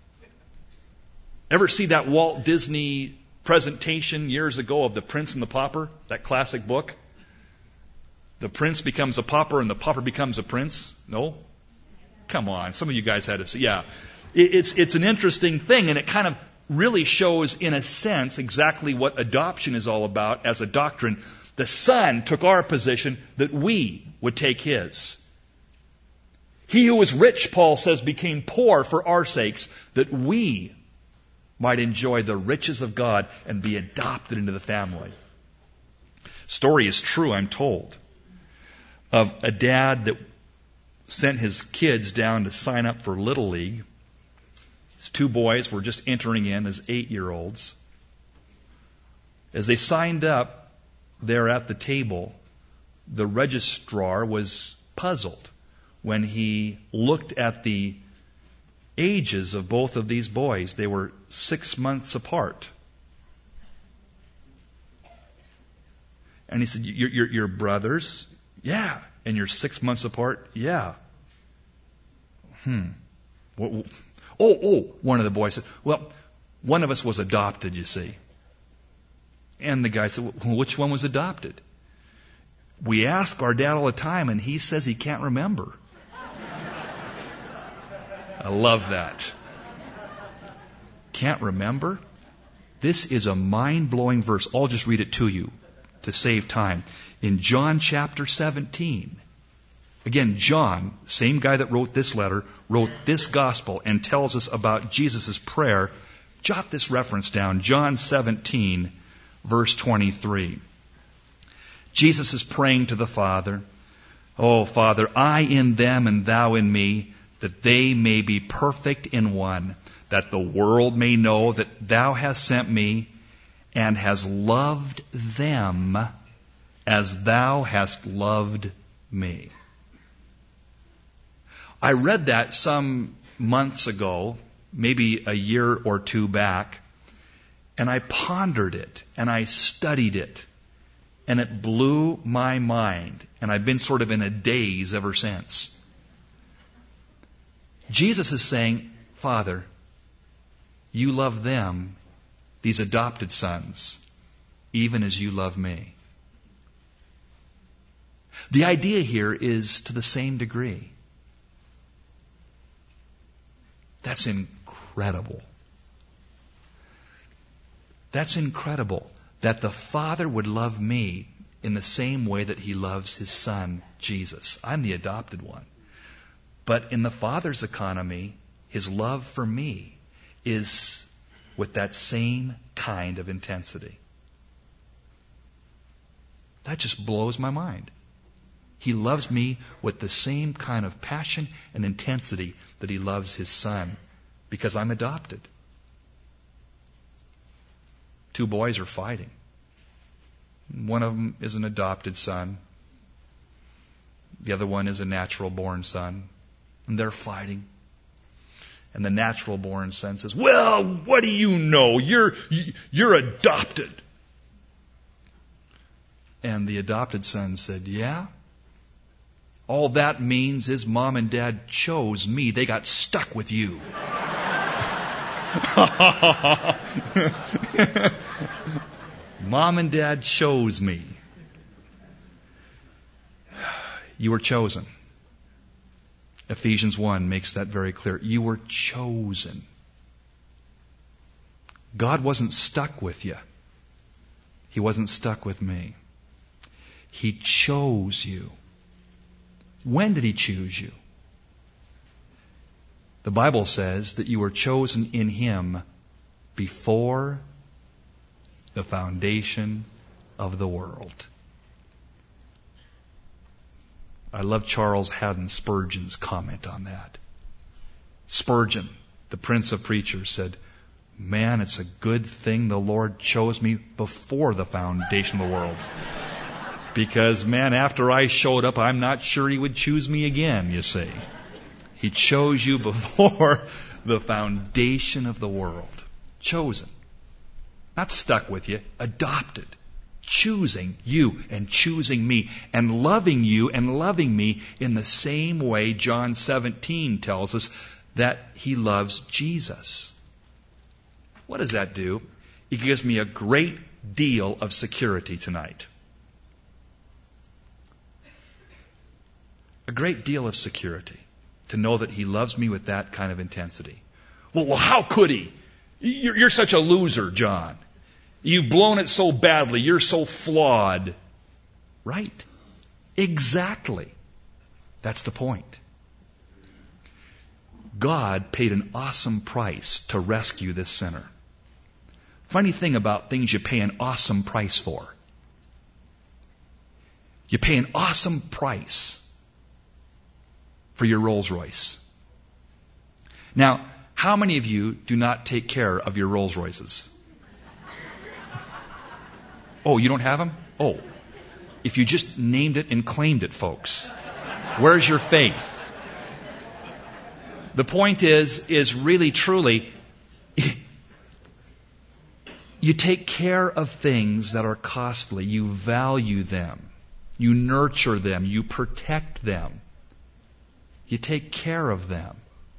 Ever see that Walt Disney presentation years ago of The Prince and the Pauper? That classic book? The prince becomes a pauper and the pauper becomes a prince? No? Come on. Some of you guys had to see. Yeah. It's, it's an interesting thing, and it kind of really shows, in a sense, exactly what adoption is all about as a doctrine. The Son took our position that we would take his. He who was rich, Paul says, became poor for our sakes, that we might enjoy the riches of God and be adopted into the family. Story is true, I'm told, of a dad that sent his kids down to sign up for Little League. His two boys were just entering in as eight-year-olds. As they signed up there at the table, the registrar was puzzled when he looked at the ages of both of these boys. They were six months apart. And he said, you're, you're, you're brothers? Yeah. And you're six months apart? Yeah. Hmm. Oh, oh, one of the boys said, well, one of us was adopted, you see. And the guy said, well, which one was adopted? We ask our dad all the time, and he says he can't remember. I love that. Can't remember? This is a mind-blowing verse. I'll just read it to you to save time. In John chapter seventeen, again, John, same guy that wrote this letter, wrote this gospel and tells us about Jesus' prayer. Jot this reference down. John seventeen, verse twenty-three. Jesus is praying to the Father, "Oh, Father, I in them and thou in me, that they may be perfect in one, that the world may know that thou hast sent me and has loved them as thou hast loved me." I read that some months ago, maybe a year or two back, and I pondered it and I studied it. And it blew my mind. And I've been sort of in a daze ever since. Jesus is saying, Father, you love them, these adopted sons, even as you love me. The idea here is to the same degree. That's incredible. That's incredible that the Father would love me in the same way that He loves His Son, Jesus. I'm the adopted one. But in the Father's economy, His love for me is with that same kind of intensity. That just blows my mind. He loves me with the same kind of passion and intensity that He loves His Son, because I'm adopted. Two boys are fighting. One of them is an adopted son. The other one is a natural-born son. And they're fighting. And the natural-born son says, well, what do you know? You're, you're adopted. And the adopted son said, yeah? All that means is Mom and Dad chose me. They got stuck with you. Mom and Dad chose me. You were chosen. Ephesians one makes that very clear. You were chosen. God wasn't stuck with you. He wasn't stuck with me. He chose you. When did He choose you? The Bible says that you were chosen in Him before the foundation of the world. I love Charles Haddon Spurgeon's comment on that. Spurgeon, the Prince of Preachers, said, man, it's a good thing the Lord chose me before the foundation of the world. Because, man, after I showed up, I'm not sure He would choose me again, you see. He chose you before the foundation of the world. Chosen. Not stuck with you. Adopted. Choosing you and choosing me. And loving you and loving me in the same way John seventeen tells us that He loves Jesus. What does that do? It gives me a great deal of security tonight. A great deal of security. To know that He loves me with that kind of intensity. Well, well how could He? You're, you're such a loser, John. You've blown it so badly. You're so flawed. Right. Exactly. That's the point. God paid an awesome price to rescue this sinner. Funny thing about things you pay an awesome price for. You pay an awesome price for your Rolls Royce. Now, how many of you do not take care of your Rolls Royces? Oh, you don't have them? Oh, if you just named it and claimed it, folks. Where's your faith? The point is, is really, truly, you take care of things that are costly. You value them. You nurture them. You protect them. You take care of them.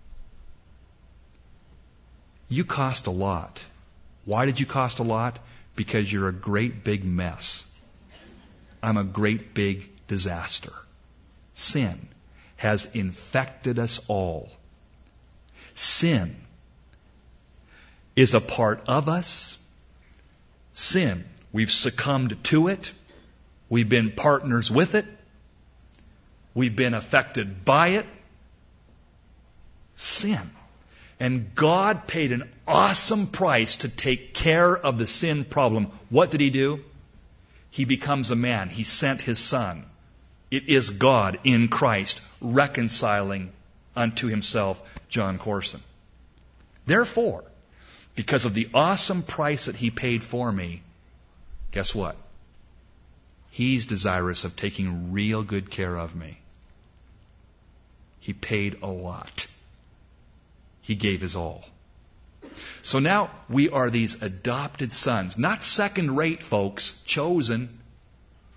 You cost a lot. Why did you cost a lot? Because you're a great big mess. I'm a great big disaster. Sin has infected us all. Sin is a part of us. Sin, we've succumbed to it. We've been partners with it. We've been affected by it. Sin. And God paid an awesome price to take care of the sin problem. What did He do? He becomes a man. He sent His Son. It is God in Christ reconciling unto Himself John Corson. Therefore, because of the awesome price that He paid for me, guess what? He's desirous of taking real good care of me. He paid a lot. He gave His all. So now we are these adopted sons. Not second-rate folks, chosen.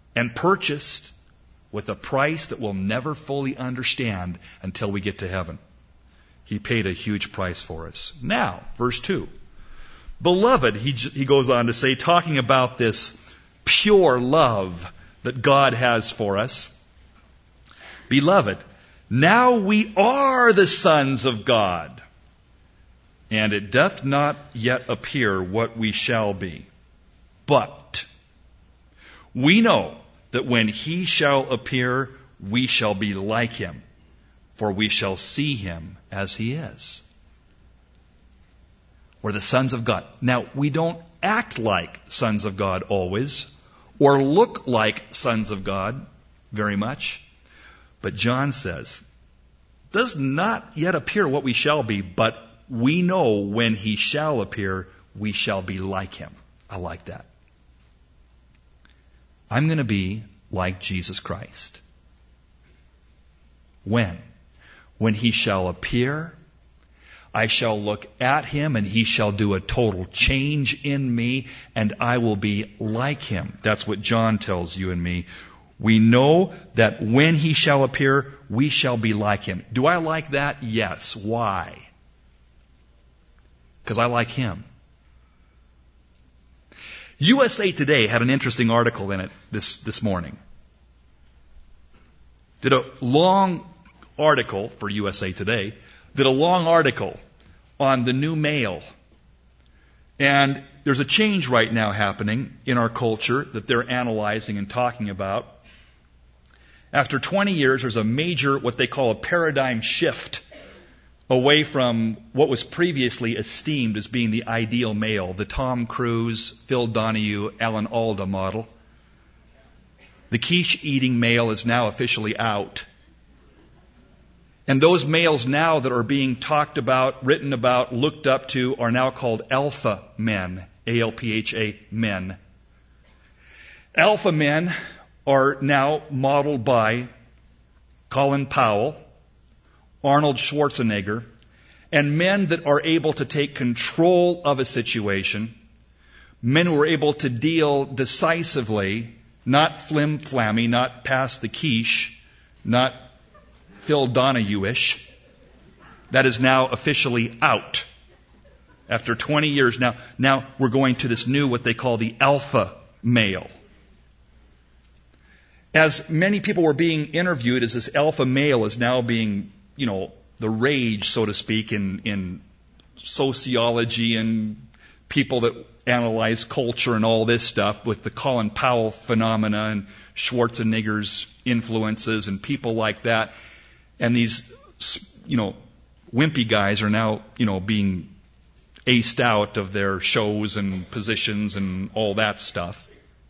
and purchased with a price that we'll never fully understand until we get to heaven. He paid a huge price for us. Now, verse two. Beloved, he, he goes on to say, talking about this pure love that God has for us. Beloved, now we are the sons of God, and it doth not yet appear what we shall be. But we know that when he shall appear, we shall be like him, for we shall see him as he is. We're the sons of God. Now, we don't act like sons of God always, or look like sons of God very much. But John says, does not yet appear what we shall be, but we know when he shall appear, we shall be like him. I like that. I'm going to be like Jesus Christ. When? When he shall appear, I shall look at him and he shall do a total change in me and I will be like him. That's what John tells you and me. We know that when he shall appear, we shall be like him. Do I like that? Yes. Why? Because I like him. U S A Today had an interesting article in it this, this morning. Did a long article for U S A Today, did a long article on the new male. And there's a change right now happening in our culture that they're analyzing and talking about. After twenty years, there's a major, what they call a paradigm shift away from what was previously esteemed as being the ideal male, the Tom Cruise, Phil Donahue, Alan Alda model. The quiche-eating male is now officially out. And those males now that are being talked about, written about, looked up to are now called alpha men, A L P H A men. Alpha men are now modeled by Colin Powell, Arnold Schwarzenegger, and men that are able to take control of a situation, men who are able to deal decisively, not flim-flammy, not pass the quiche, not Phil Donahue-ish. That is now officially out. After twenty years now, now we're going to this new, what they call the alpha male. As many people were being interviewed as this alpha male is now being, you know, the rage, so to speak, in, in sociology and people that analyze culture and all this stuff with the Colin Powell phenomena and Schwarzenegger's influences and people like that. And these, you know, wimpy guys are now, you know, being aced out of their shows and positions and all that stuff.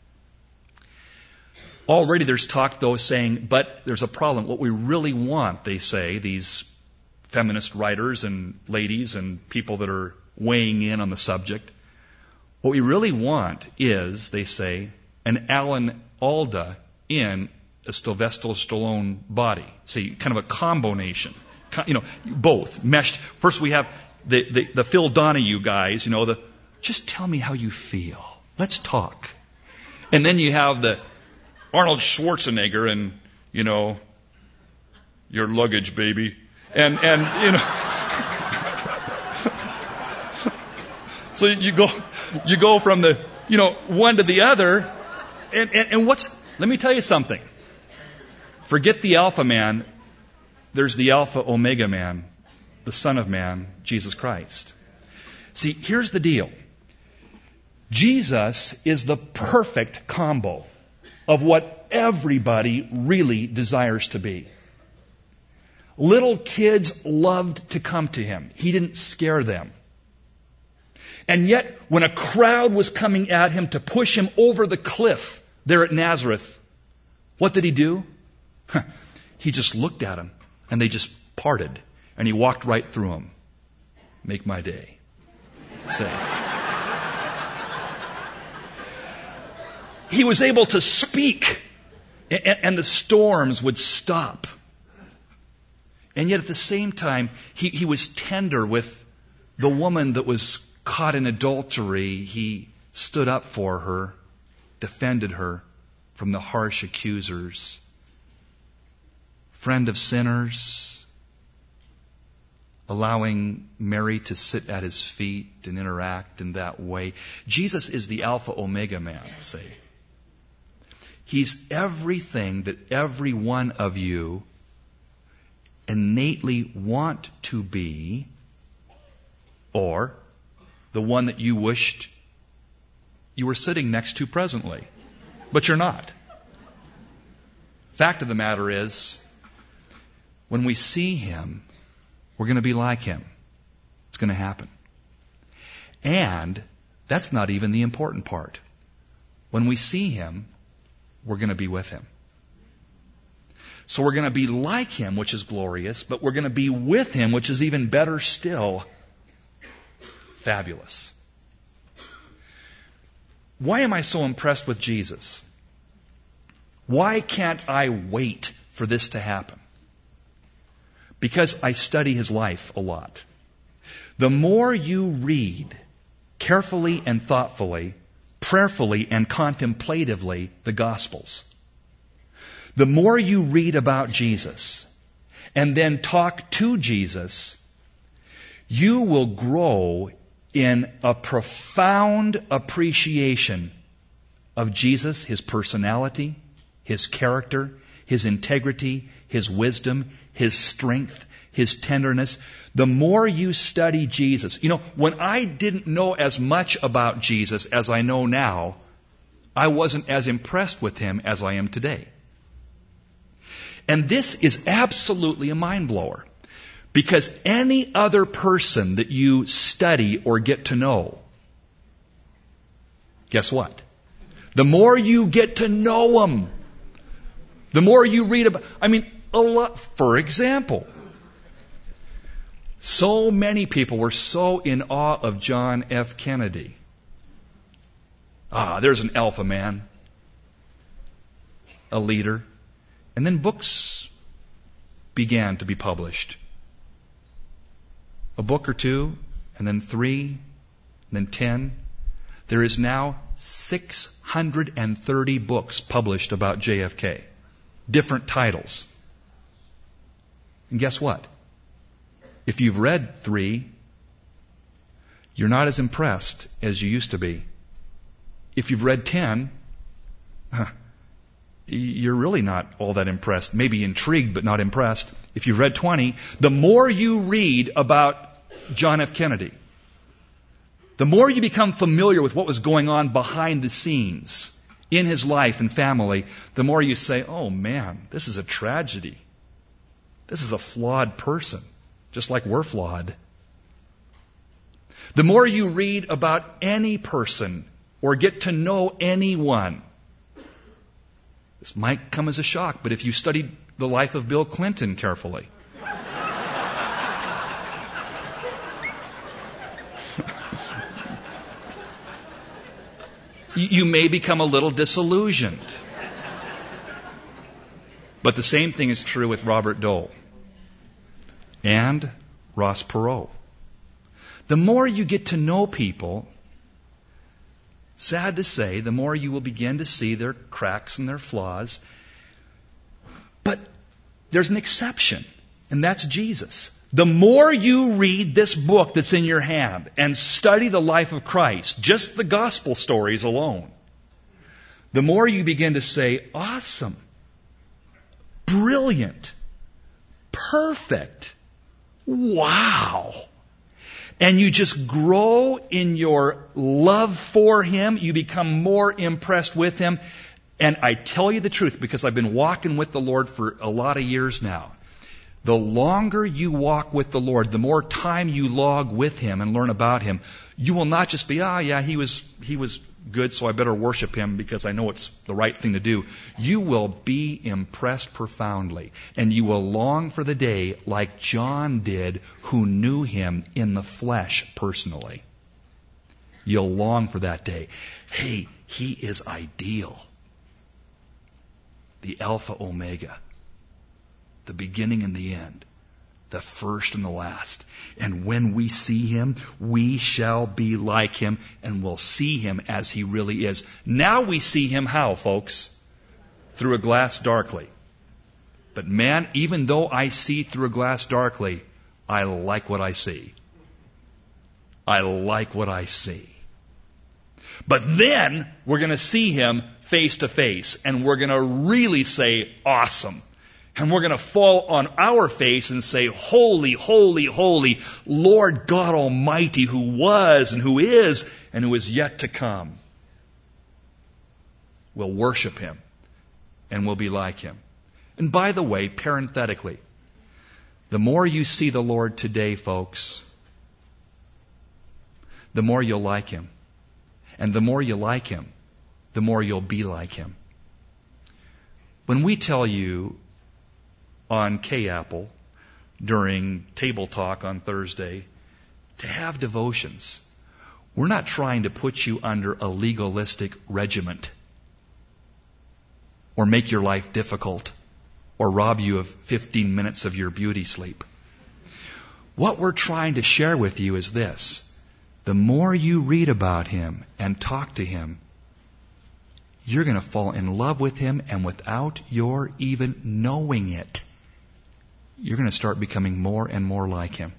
Already there's talk, though, saying, but there's a problem. What we really want, they say, these feminist writers and ladies and people that are weighing in on the subject, what we really want is, they say, an Alan Alda in a Sylvester Stallone body. See, kind of a combination. You know, both meshed. First we have the, the, the Phil Donahue guys, you know, the, just tell me how you feel. Let's talk. And then you have the Arnold Schwarzenegger and, you know, your luggage, baby. And, and, you know, so you go, you go from the, you know, one to the other. And, and, and what's, let me tell you something. Forget the alpha man. There's the alpha omega man, the Son of Man, Jesus Christ. See, here's the deal. Jesus is the perfect combo of what everybody really desires to be. Little kids loved to come to him. He didn't scare them. And yet, when a crowd was coming at him to push him over the cliff there at Nazareth, what did he do? He just looked at them, and they just parted, and he walked right through them. Make my day. Say. He was able to speak, and the storms would stop. And yet at the same time, he, he was tender with the woman that was caught in adultery. He stood up for her, defended her, from the harsh accusers, friend of sinners, allowing Mary to sit at his feet and interact in that way. Jesus is the Alpha Omega man, say. He's everything that every one of you innately want to be, or the one that you wished you were sitting next to presently, but you're not. Fact of the matter is, when we see him, we're going to be like him. It's going to happen. And that's not even the important part. When we see him, we're going to be with him. So we're going to be like him, which is glorious, but we're going to be with him, which is even better still. Fabulous. Why am I so impressed with Jesus? Why can't I wait for this to happen? Because I study his life a lot. The more you read carefully and thoughtfully, prayerfully and contemplatively the Gospels, the more you read about Jesus and then talk to Jesus, you will grow in a profound appreciation of Jesus, his personality, his character, his integrity, his wisdom, his strength, his tenderness. The more you study Jesus, you know, when I didn't know as much about Jesus as I know now, I wasn't as impressed with him as I am today. And this is absolutely a mind blower. Because any other person that you study or get to know, guess what? The more you get to know them, the more you read about, I mean, a lot, for example, so many people were so in awe of John F. Kennedy. Ah, there's an alpha man, a leader. And then books began to be published. A book or two, and then three, and then ten. There is now six hundred thirty books published about J F K. Different titles. And guess what? If you've read three, you're not as impressed as you used to be. If you've read ten, you're really not all that impressed. Maybe intrigued, but not impressed. If you've read twenty, the more you read about John F. Kennedy, the more you become familiar with what was going on behind the scenes in his life and family, the more you say, oh man, this is a tragedy. This is a flawed person, just like we're flawed. The more you read about any person or get to know anyone, this might come as a shock, but if you studied the life of Bill Clinton carefully, you may become a little disillusioned. But the same thing is true with Robert Dole and Ross Perot. The more you get to know people, sad to say, the more you will begin to see their cracks and their flaws. But there's an exception, and that's Jesus. The more you read this book that's in your hand and study the life of Christ, just the gospel stories alone, the more you begin to say, awesome, brilliant, perfect, wow. And you just grow in your love for him. You become more impressed with him. And I tell you the truth, because I've been walking with the Lord for a lot of years now. The longer you walk with the Lord, the more time you log with him and learn about him, you will not just be, ah, oh, yeah, he was, he was good, so I better worship him because I know it's the right thing to do. You will be impressed profoundly, and you will long for the day like John did, who knew him in the flesh personally. You'll long for that day. Hey, he is ideal. The Alpha Omega. The beginning and the end. The first and the last. And when we see him, we shall be like him, and we'll see him as he really is. Now we see him how, folks? through a glass darkly. But man, even though I see through a glass darkly, I like what I see. I like what I see. But then we're going to see Him face to face, and we're going to really say, awesome. And we're going to fall on our face and say, holy, holy, holy, Lord God Almighty, who was and who is and who is yet to come. We'll worship Him, and we'll be like Him. And by the way, parenthetically, the more you see the Lord today, folks, the more you'll like Him. And the more you like Him, the more you'll be like Him. When we tell you on K-Apple during Table Talk on Thursday to have devotions, we're not trying to put you under a legalistic regiment or make your life difficult or rob you of fifteen minutes of your beauty sleep. What we're trying to share with you is this. The more you read about Him and talk to Him, you're going to fall in love with Him, and without your even knowing it, you're going to start becoming more and more like Him.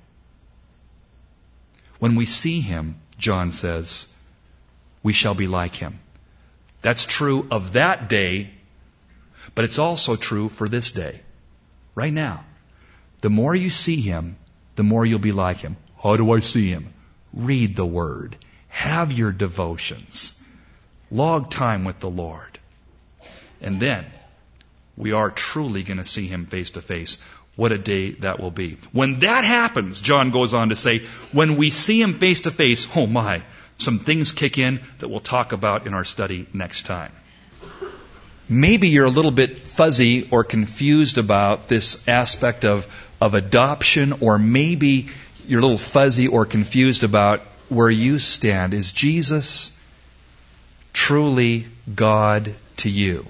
When we see Him, John says, we shall be like Him. That's true of that day, but it's also true for this day. Right now. The more you see Him, the more you'll be like Him. How do I see Him? Read the Word. Have your devotions. Log time with the Lord. And then we are truly going to see Him face to face. What a day that will be. When that happens, John goes on to say, when we see Him face to face, oh my, some things kick in that we'll talk about in our study next time. Maybe you're a little bit fuzzy or confused about this aspect of, of adoption, or maybe you're a little fuzzy or confused about where you stand. Is Jesus truly God to you?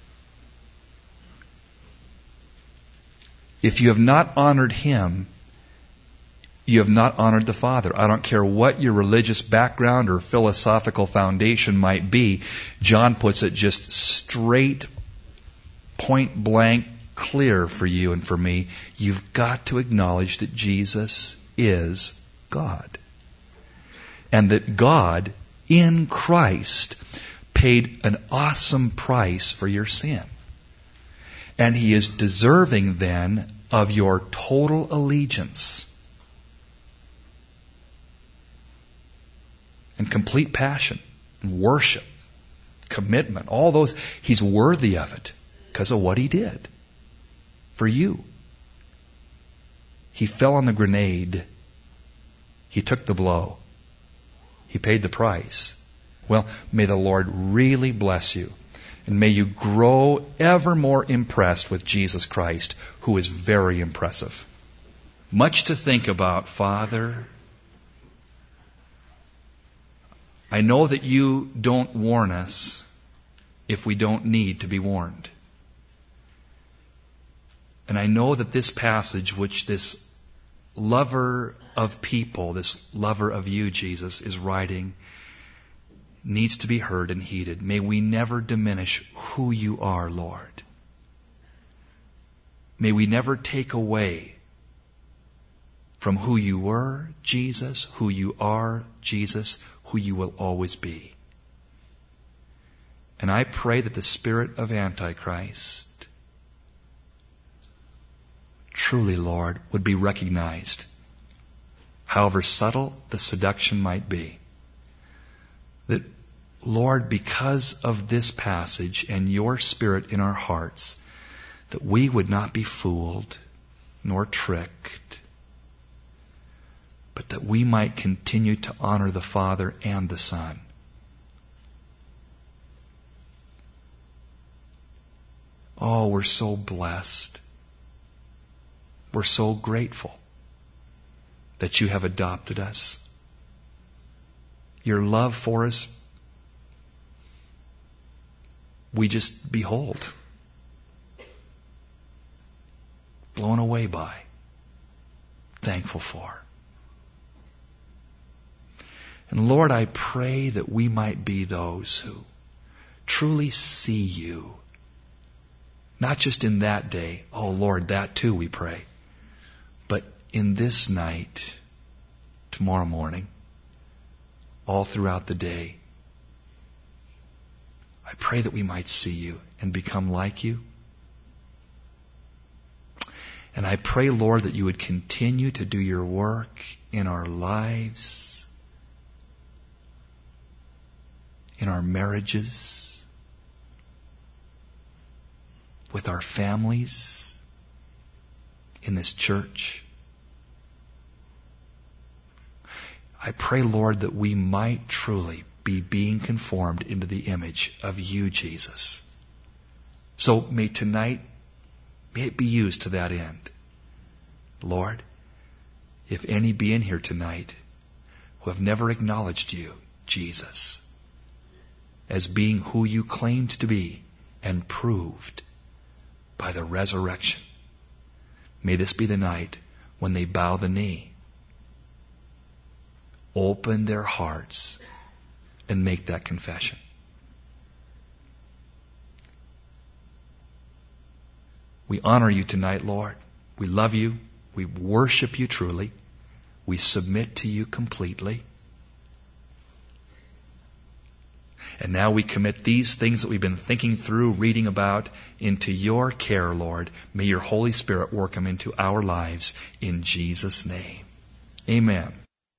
If you have not honored Him, you have not honored the Father. I don't care what your religious background or philosophical foundation might be. John puts it just straight, point blank, clear for you and for me. You've got to acknowledge that Jesus is God. And that God, in Christ, paid an awesome price for your sin. And He is deserving then of your total allegiance and complete passion and worship, commitment, all those. He's worthy of it because of what He did for you. He fell on the grenade. He took the blow. He paid the price. Well, may the Lord really bless you. And may you grow ever more impressed with Jesus Christ, who is very impressive. Much to think about, Father. I know that You don't warn us if we don't need to be warned. And I know that this passage, which this lover of people, this lover of You, Jesus, is writing, needs to be heard and heeded. May we never diminish who You are, Lord. May we never take away from who You were, Jesus, who You are, Jesus, who You will always be. And I pray that the spirit of Antichrist truly, Lord, would be recognized, however subtle the seduction might be. That, Lord, because of this passage and Your Spirit in our hearts, that we would not be fooled nor tricked, but that we might continue to honor the Father and the Son. Oh, we're so blessed. We're so grateful that You have adopted us. Your love for us, we just behold, blown away by, thankful for. And Lord, I pray that we might be those who truly see You Not just in that day. Oh Lord, that too we pray. But in this night, tomorrow morning, all throughout the day, I pray that we might see you and become like you. And I pray, Lord, that you would continue to do your work in our lives, in our marriages, with our families, in this church. I pray, Lord, that we might truly be being conformed into the image of you, Jesus. So may tonight, may it be used to that end. Lord, if any be in here tonight who have never acknowledged you, Jesus, as being who you claimed to be and proved by the resurrection, may this be the night when they bow the knee, open their hearts, and make that confession. We honor you tonight, Lord. We love you. We worship you truly. We submit to you completely. And now we commit these things that we've been thinking through, reading about, into your care, Lord. May your Holy Spirit work them into our lives in Jesus' name. Amen.